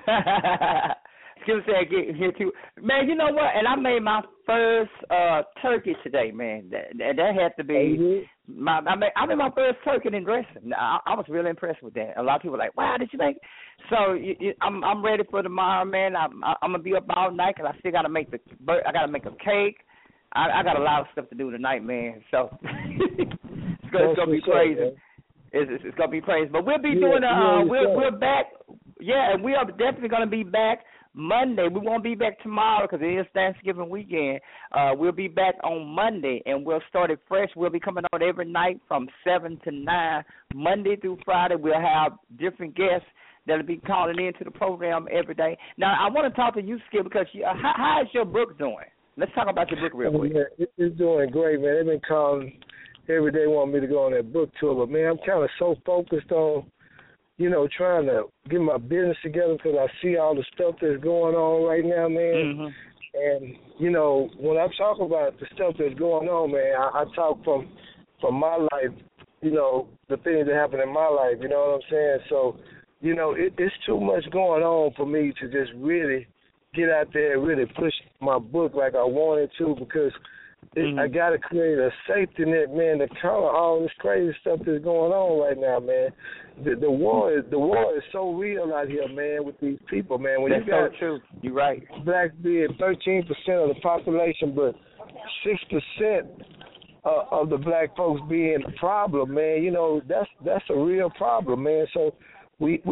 Skip said get here too. Man, you know what? And I made my first turkey today, man. That had to be I made my first turkey in dressing. I was really impressed with that. A lot of people were like, wow, did you make? So I'm ready for tomorrow, man. I'm gonna be up all night because I still gotta make a cake. I got a lot of stuff to do tonight, man. So it's gonna be crazy. It's gonna be crazy. But we'll be doing we're back. Yeah, and we are definitely gonna be back Monday. We won't be back tomorrow because it is Thanksgiving weekend. We'll be back on Monday, and we'll start it fresh. We'll be coming on every night from 7 to 9, Monday through Friday. We'll have different guests that'll be calling into the program every day. Now, I want to talk to you, Skip, because how is your book doing? Let's talk about your book real quick. Yeah, it's doing great, man. They've been calling every day, wanting me to go on that book tour, but, man, I'm kind of so focused on trying to get my business together because I see all the stuff that's going on right now, man. Mm-hmm. And, when I talk about the stuff that's going on, man, I talk from my life, the things that happen in my life, you know what I'm saying? So, it's too much going on for me to just really get out there and really push my book like I wanted to because I got to create a safety net, man, to counter all this crazy stuff that's going on right now, man. The war is so real out here, man, with these people, man. When that's you got so true. You're right. Blacks being 13% of the population, but 6% of the black folks being the problem, man. That's a real problem, man. So what do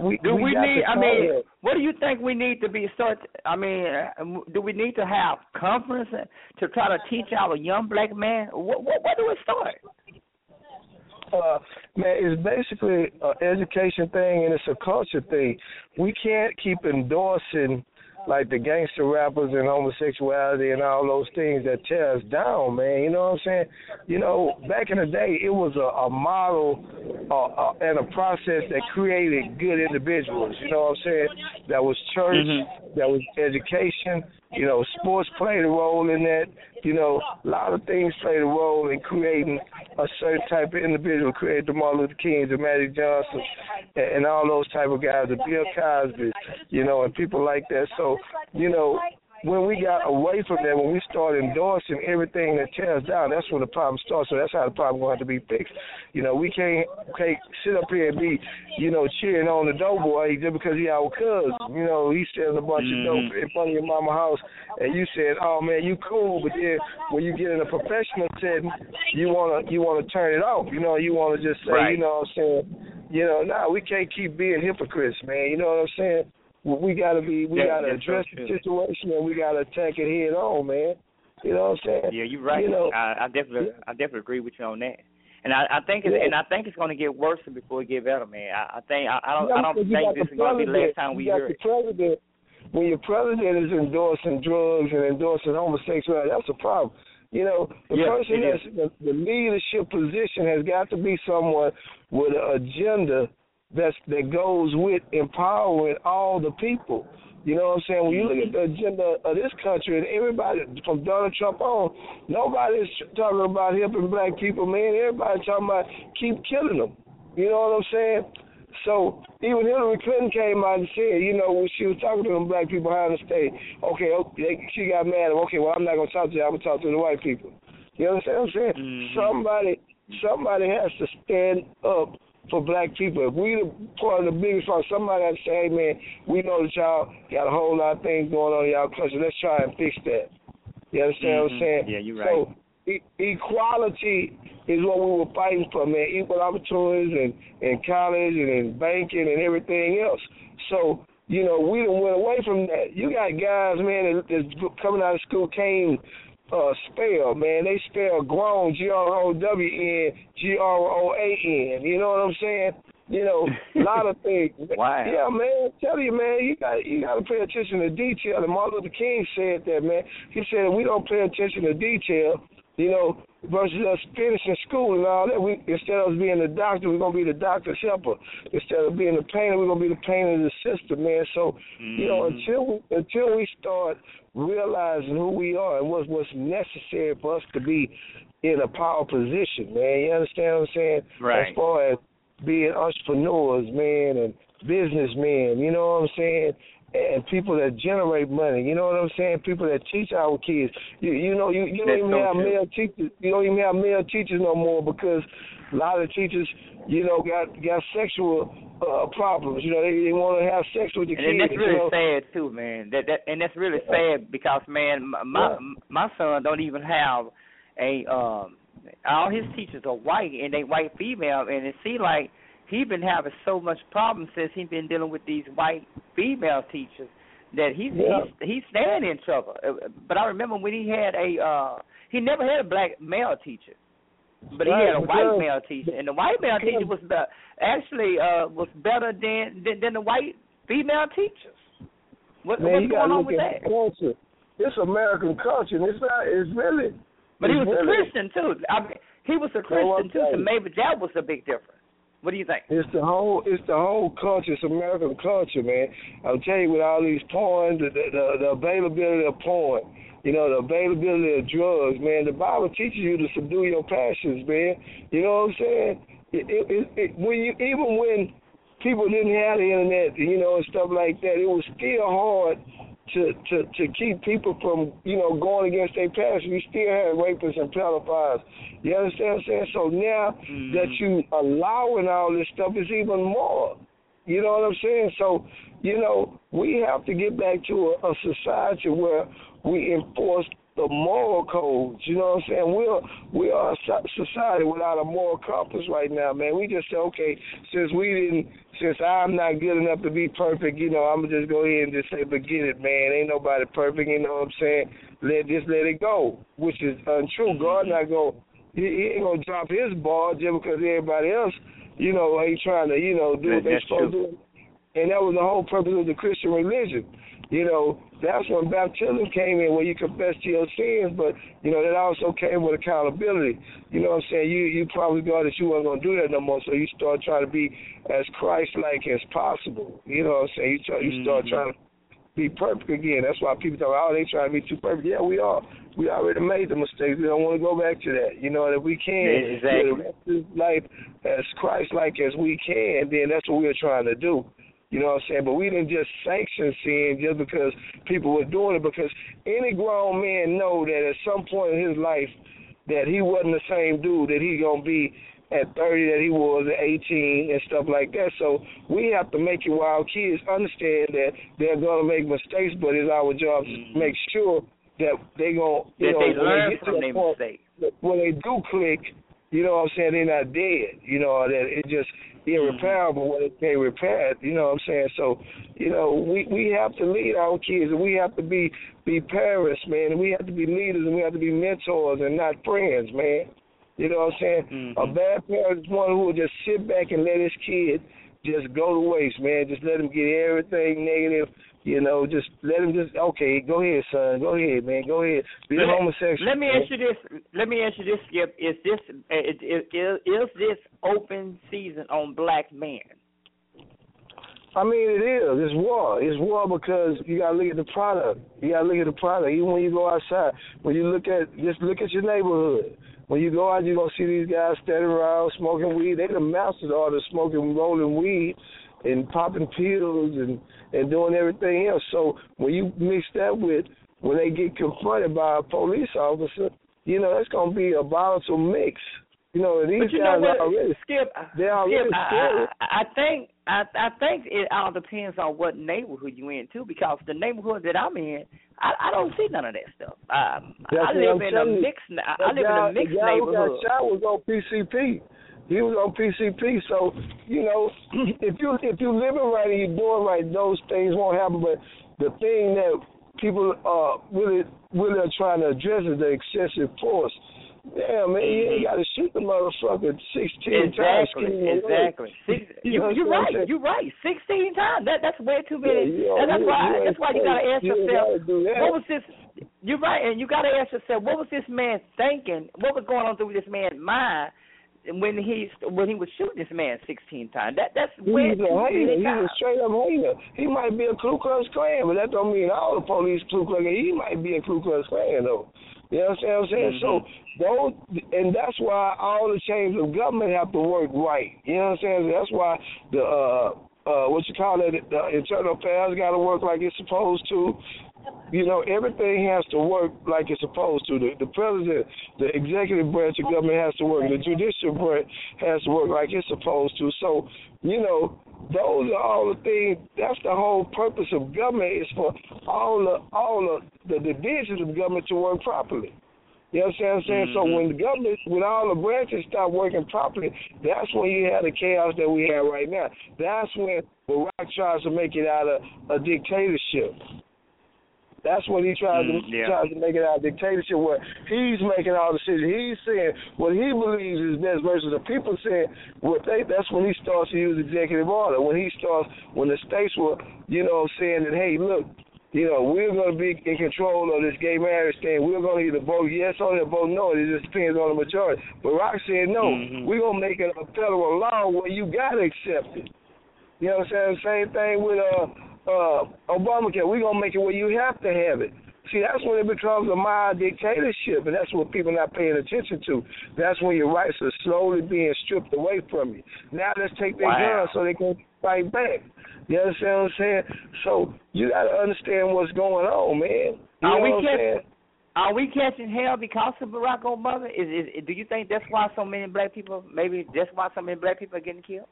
you think we need to do we need to have conference to try to teach our young black man? Where do we start? Man, it's basically an education thing and it's a culture thing. We can't keep endorsing like the gangster rappers and homosexuality and all those things that tear us down, man. You know what I'm saying? Back in the day, it was a model and a process that created good individuals. You know what I'm saying? That was church, that was education. Sports played a role in that. A lot of things played a role in creating a certain type of individual, created the Martin Luther Kings, the Magic Johnson, and all those type of guys, the Bill Cosby, and people like that. So, when we got away from that, when we started endorsing everything that tears down, that's when the problem starts. So that's how the problem going to have to be fixed. We can't sit up here and be, cheering on the dope boy just because he our cousin. He's selling a bunch of dope in front of your mama's house, and you said, "Oh man, you cool," but then when you get in a professional setting, you wanna turn it off. You want to just say, right. You know what I'm saying? We can't keep being hypocrites, man. You know what I'm saying? We gotta address the situation and we gotta attack it head on, man. You know what I'm saying? Yeah, you're right. You know, I definitely agree with you on that. And I think it's going to get worse before it get better, man. I don't think this is going to be the last time we hear it. When your president is endorsing drugs and endorsing homosexuality, that's a problem. You know, the person that's the leadership position has got to be someone with an agenda that goes with empowering all the people. You know what I'm saying? When you look at the agenda of this country, and everybody from Donald Trump on, nobody's talking about helping black people, man. Everybody's talking about keep killing them. You know what I'm saying? So even Hillary Clinton came out and said, you know, when she was talking to them black people behind the stage, okay, she got mad. Okay, well, I'm not going to talk to you. I'm going to talk to the white people. You understand what I'm saying? Somebody has to stand up for black people. If we the part of the biggest part, somebody has to say, hey, man, we know that y'all got a whole lot of things going on in y'all country. Let's try and fix that. You understand what I'm saying? Yeah, you're right. So equality is what we were fighting for, man. Equal opportunities in college and in banking and everything else. So, you know, we done went away from that. You got guys, man, that's coming out of school can't spell, man. They spell grown, G-R-O-W-N, G-R-O-A-N. You know what I'm saying? You know, a lot of things. Wow. Yeah, man. Tell you, man, you got to pay attention to detail. And Martin Luther King said that, man. He said if we don't pay attention to detail, you know, versus us finishing school and all that, instead of us being the doctor, we're going to be the doctor's helper. Instead of being the painter, we're going to be the painter of the system, man. So, you know, until we start realizing who we are and what's necessary for us to be in a power position, man. You understand what I'm saying? Right. As far as being entrepreneurs, man, and businessmen, you know what I'm saying? And people that generate money, you know what I'm saying? People that teach our kids. You don't even have male teachers. You don't even have male teachers no more because a lot of teachers, you know, got sexual problems. You know, they want to have sex with the kids. And that's really sad too, man. And that's really sad because, man, my son don't even have all his teachers are white and they white female, and it seems like he been having so much problems since he been dealing with these white female teachers that he's staying in trouble. But I remember when he had he never had a black male teacher, but he had a white male teacher, and the white male teacher was was better than the white female teachers. What's going on with that? Culture. It's American culture, and it's really. But he was a Christian too. I mean, he was a Christian too, so maybe that was a big difference. What do you think? It's the whole culture. It's American culture, man. I'll tell you, with all these porn, the availability of porn, you know, the availability of drugs, man. The Bible teaches you to subdue your passions, man. You know what I'm saying? Even when people didn't have the internet, you know, and stuff like that, it was still hard to keep people from, you know, going against their passion. You still have rapists and pedophiles. You understand what I'm saying? So now that you allowing all this stuff is even more. You know what I'm saying? So, you know, we have to get back to a society where we enforce the moral codes. You know what I'm saying? We are a society without a moral compass right now, man. We just say, okay, since I'm not good enough to be perfect, you know, I'm going to just go ahead and just say, forget it, man. Ain't nobody perfect, you know what I'm saying? Let it go, which is untrue. God not going, he ain't going to drop his ball just because everybody else, you know, ain't trying to, you know, do what they're supposed to do. And that was the whole purpose of the Christian religion. You know, that's when baptism came in, where you confess to your sins, but, you know, that also came with accountability. You know what I'm saying? You probably thought that you weren't going to do that no more, so you start trying to be as Christ-like as possible. You know what I'm saying? You start trying to be perfect again. That's why people talk, oh, they trying to be too perfect. Yeah, we are. We already made the mistakes. We don't want to go back to that. You know, if we can live this life as Christ-like as we can, then that's what we're trying to do. You know what I'm saying? But we didn't just sanction sin just because people were doing it, because any grown man know that at some point in his life that he wasn't the same dude that he going to be at 30 that he was at 18 and stuff like that. So we have to make it while our kids understand that they're going to make mistakes, but it's our job to make sure that they're going to, they learn from their mistakes. When they do click, you know what I'm saying, they're not dead, you know, that it just irreparable when it can't repair it, you know what I'm saying? So, you know, we have to lead our kids, and we have to be parents, man, and we have to be leaders, and we have to be mentors and not friends, man. You know what I'm saying? A bad parent is one who will just sit back and let his kid just go to waste, man. Just let him get everything negative. You know, just let him okay, go ahead, son. Go ahead, man. Go ahead. Be a homosexual. Let me ask you this, Skip. Is this open season on black men? I mean, it is. It's war. It's war because you got to look at the product. Even when you go outside, when you look at your neighborhood. When you go out, you're going to see these guys standing around smoking weed. They the masters of the smoking, rolling weed and popping pills and doing everything else. So when you mix that with when they get confronted by a police officer, you know, that's going to be a volatile mix. You know, these guys are already Skip, they're already scared. I think it all depends on what neighborhood you in too, because the neighborhood that I'm in, I don't see none of that stuff. I live in a mixed neighborhood. The guy who got shot was on PCP. He was on PCP. So, you know, if you living right and you're doing right, those things won't happen. But the thing that people really are trying to address is the excessive force. Yeah, man, you ain't got to shoot the motherfucker 16 times. Exactly. You're right. 16 times. That's way too many. That's why you got to ask yourself, what was this? You're right, and you got to ask yourself, what was this man thinking? What was going on through this man's mind when he was shooting this man 16 times? That's way too many times. He's a straight up hater. He might be a Ku Klux Klan, but that don't mean all the police Ku Klux Klan. He might be a Ku Klux Klan though. You know what I'm saying? So and that's why all the chains of government have to work right. You know what I'm saying? That's why the the internal affairs got to work like it's supposed to. You know, everything has to work like it's supposed to. The president, the executive branch of government has to work. The judicial branch has to work like it's supposed to. So, you know, those are all the things. That's the whole purpose of government, is for all the divisions of government to work properly. You know what I'm saying? So when the government, when all the branches stop working properly, that's when you have the chaos that we have right now. That's when Barack tries to make it out of a dictatorship. That's when he tries to make it out of dictatorship, where he's making all the decisions. He's saying what he believes is best versus the people saying what they. That's when he starts to use executive order. When the states were, you know, saying that, hey, look, you know, we're going to be in control of this gay marriage thing. We're going to either vote yes on it or vote no. It just depends on the majority. Barack said no. We're going to make it a federal law where you got to accept it. You know what I'm saying? Same thing with Obamacare. We're going to make it where you have to have it. See, that's when it becomes a mild dictatorship, and that's what people are not paying attention to. That's when your rights are slowly being stripped away from you. Now let's take their guns so they can fight back. You understand what I'm saying? So you got to understand what's going on, man. Are we catching hell because of Barack Obama? Do you think that's why so many black people, maybe that's why so many black people are getting killed?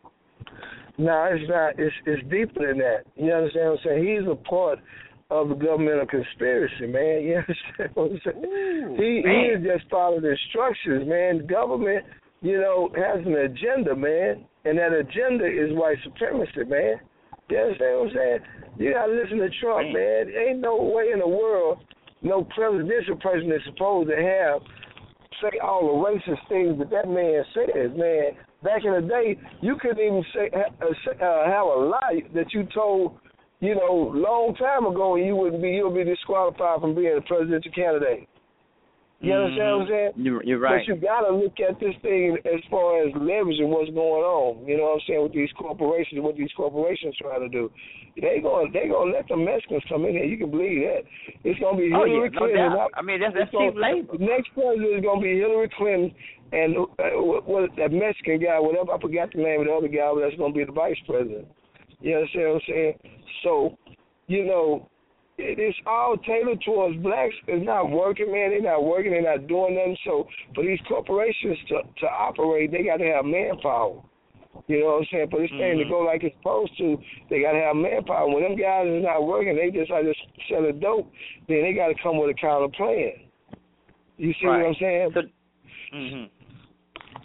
No, it's not. It's deeper than that. You understand what I'm saying? He's a part of the governmental conspiracy, man. You understand what I'm saying? He is just following the instructions, man. The government, you know, has an agenda, man, and that agenda is white supremacy, man. You understand what I'm saying? You got to listen to Trump, man. Ain't no way in the world no presidential person is supposed to say all the racist things that man says, man. Back in the day, you couldn't even have a lie that you told, you know, long time ago, and you'll be disqualified from being a presidential candidate. You understand what I'm saying? You're right. But you got to look at this thing as far as leveraging what's going on. You know what I'm saying, with these corporations, what these corporations trying to do. They gonna let the Mexicans come in here. You can believe that. It's gonna be Hillary Clinton. No doubt. I mean, that's cheap labor. The next president is gonna be Hillary Clinton and what that Mexican guy, whatever, I forgot the name of the other guy, but that's gonna be the vice president. You understand what I'm saying? So, you know, it's all tailored towards blacks. It's not working, man. They're not working. They're not doing nothing. So for these corporations to operate, they got to have manpower. You know what I'm saying? For this thing to go like it's supposed to, they got to have manpower. When them guys is not working, they just selling dope, then they got to come with a counter plan. You see what I'm saying?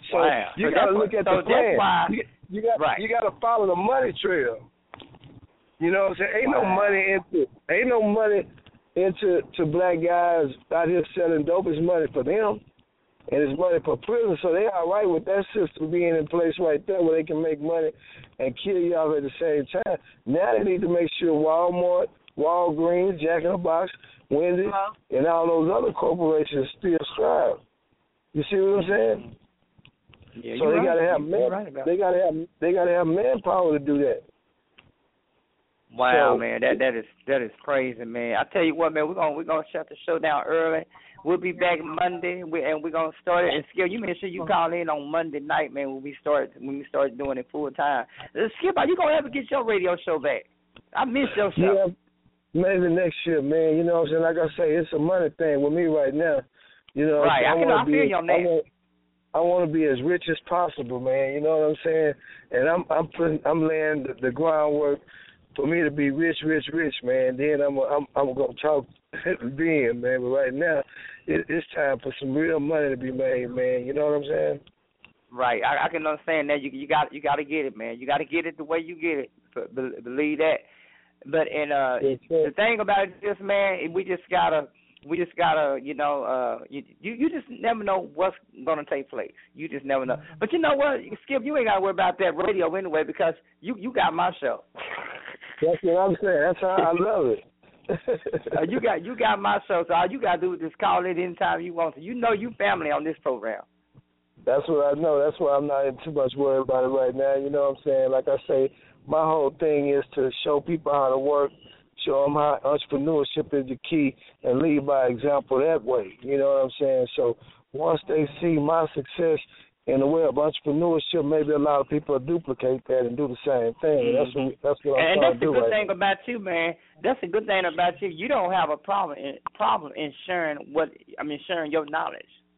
So you got to look at the plan. Why, you got to follow the money trail. You know what I'm saying? Ain't no money into black guys out here selling dope. It's money for them, and it's money for prison. So they all right with that system being in place right there, where they can make money and kill y'all at the same time. Now they need to make sure Walmart, Walgreens, Jack in the Box, Wendy's, and all those other corporations still strive. You see what I'm saying? Yeah, so they gotta have they gotta have manpower to do that. Wow, man, that is crazy, man. I tell you what, man, we're gonna shut the show down early. We'll be back Monday, and we're gonna start it. And Skip, you make sure you call in on Monday night, man, when we start doing it full time. Skip, are you gonna ever get your radio show back? I miss your show. Yeah, maybe next year, man. You know what I'm saying? Like I say, it's a money thing with me right now. You know, right? I feel you on that. I want to be as rich as possible, man. You know what I'm saying? And I'm laying the groundwork for me to be rich, man. Then I'm gonna talk then, man. But right now, it's time for some real money to be made, man. You know what I'm saying? Right. I can understand that. You got to get it, man. You got to get it the way you get it. Believe that. But the thing about it is, man, we just gotta, you know, you just never know what's gonna take place. You just never know. But you know what, Skip, you ain't gotta worry about that radio anyway, because you got my show. That's what I'm saying. That's how I love it. You got my show, so all you gotta do is just call it anytime you want to. You know you family on this program. That's what I know. That's why I'm not too much worried about it right now. You know what I'm saying? Like I say, my whole thing is to show people how to work, show them how entrepreneurship is the key, and lead by example that way. You know what I'm saying? So once they see my success in the way of entrepreneurship, maybe a lot of people will duplicate that and do the same thing. Mm-hmm. That's what I'm trying to do. And that's the good thing about you, man. That's the good thing about you. You don't have a problem in sharing your knowledge.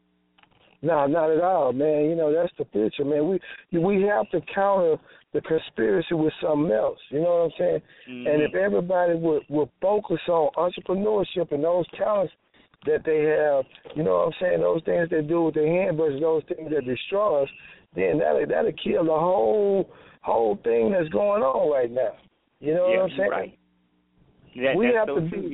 No, not at all, man. You know, that's the picture, man. We have to counter the conspiracy with something else. You know what I'm saying? Mm-hmm. And if everybody would focus on entrepreneurship and those talents that they have, you know what I'm saying, those things they do with their hand versus those things that destroy us, then that'll kill the whole thing that's going on right now. You know what I'm saying? Right. We have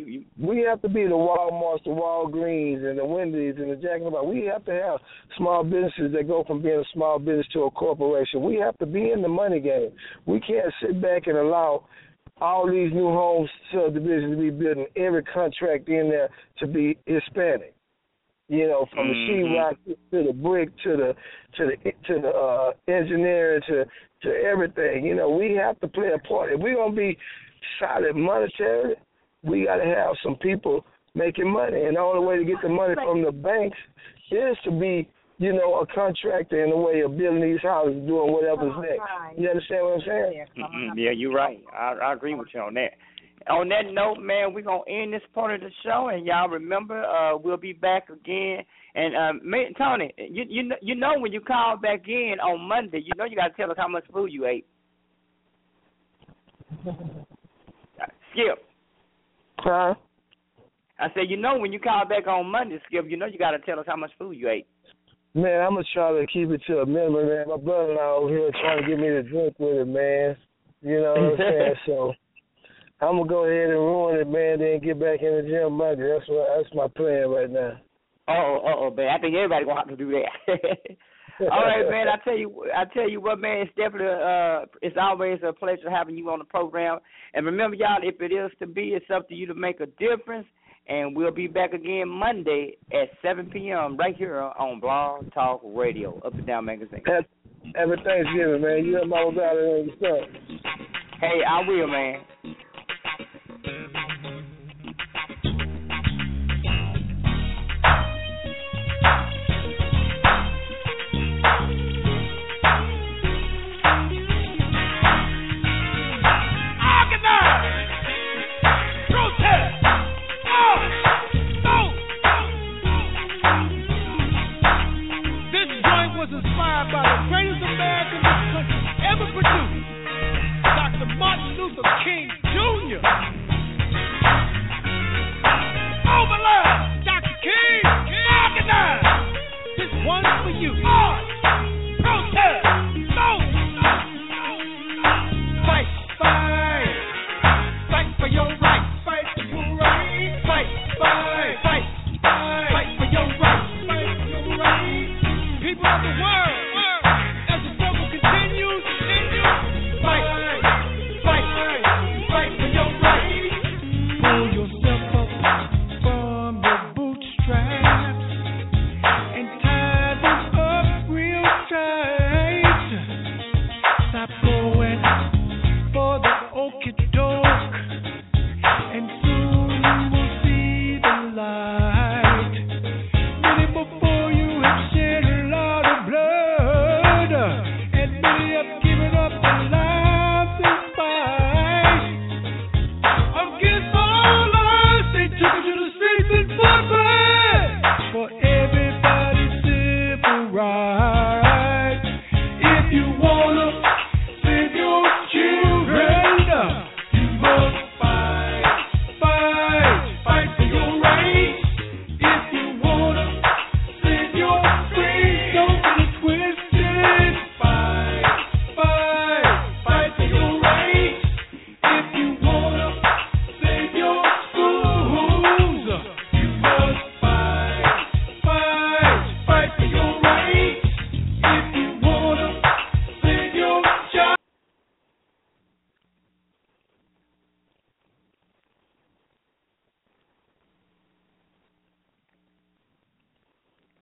to be the Walmarts, the Walgreens, and the Wendy's, and the Jack in the Box. We have to have small businesses that go from being a small business to a corporation. We have to be in the money game. We can't sit back and allow all these new home subdivisions to be built and every contract in there to be Hispanic. You know, from the sheetrock to the brick to the engineering to everything. You know, we have to play a part. If we're gonna be solid monetary, we got to have some people making money. And the only way to get the money from the banks is to be, you know, a contractor in the way of building these houses, doing whatever's next. You understand what I'm saying? Mm-hmm. Yeah, you're right. I agree with you on that. On that note, man, we're going to end this part of the show, and y'all remember, we'll be back again. And, Tony, you know when you call back in on Monday, you know you got to tell us how much food you ate. Skip. Huh? I said, you know, when you call back on Monday, Skip, you know you got to tell us how much food you ate. Man, I'm going to try to keep it to a minimum, man. My brother-in-law over here trying to get me to drink with it, man. You know what I'm saying? So I'm going to go ahead and ruin it, man, then get back in the gym Monday. That's my plan right now. Man. I think everybody going to have to do that. All right, man. I tell you what, man. It's definitely it's always a pleasure having you on the program. And remember, y'all, if it is to be, it's up to you to make a difference. And we'll be back again Monday at 7 p.m. right here on Blog Talk Radio, Up and Down Magazine. Happy Thanksgiving, man. You and Mama got it on your son. Hey, I will, man.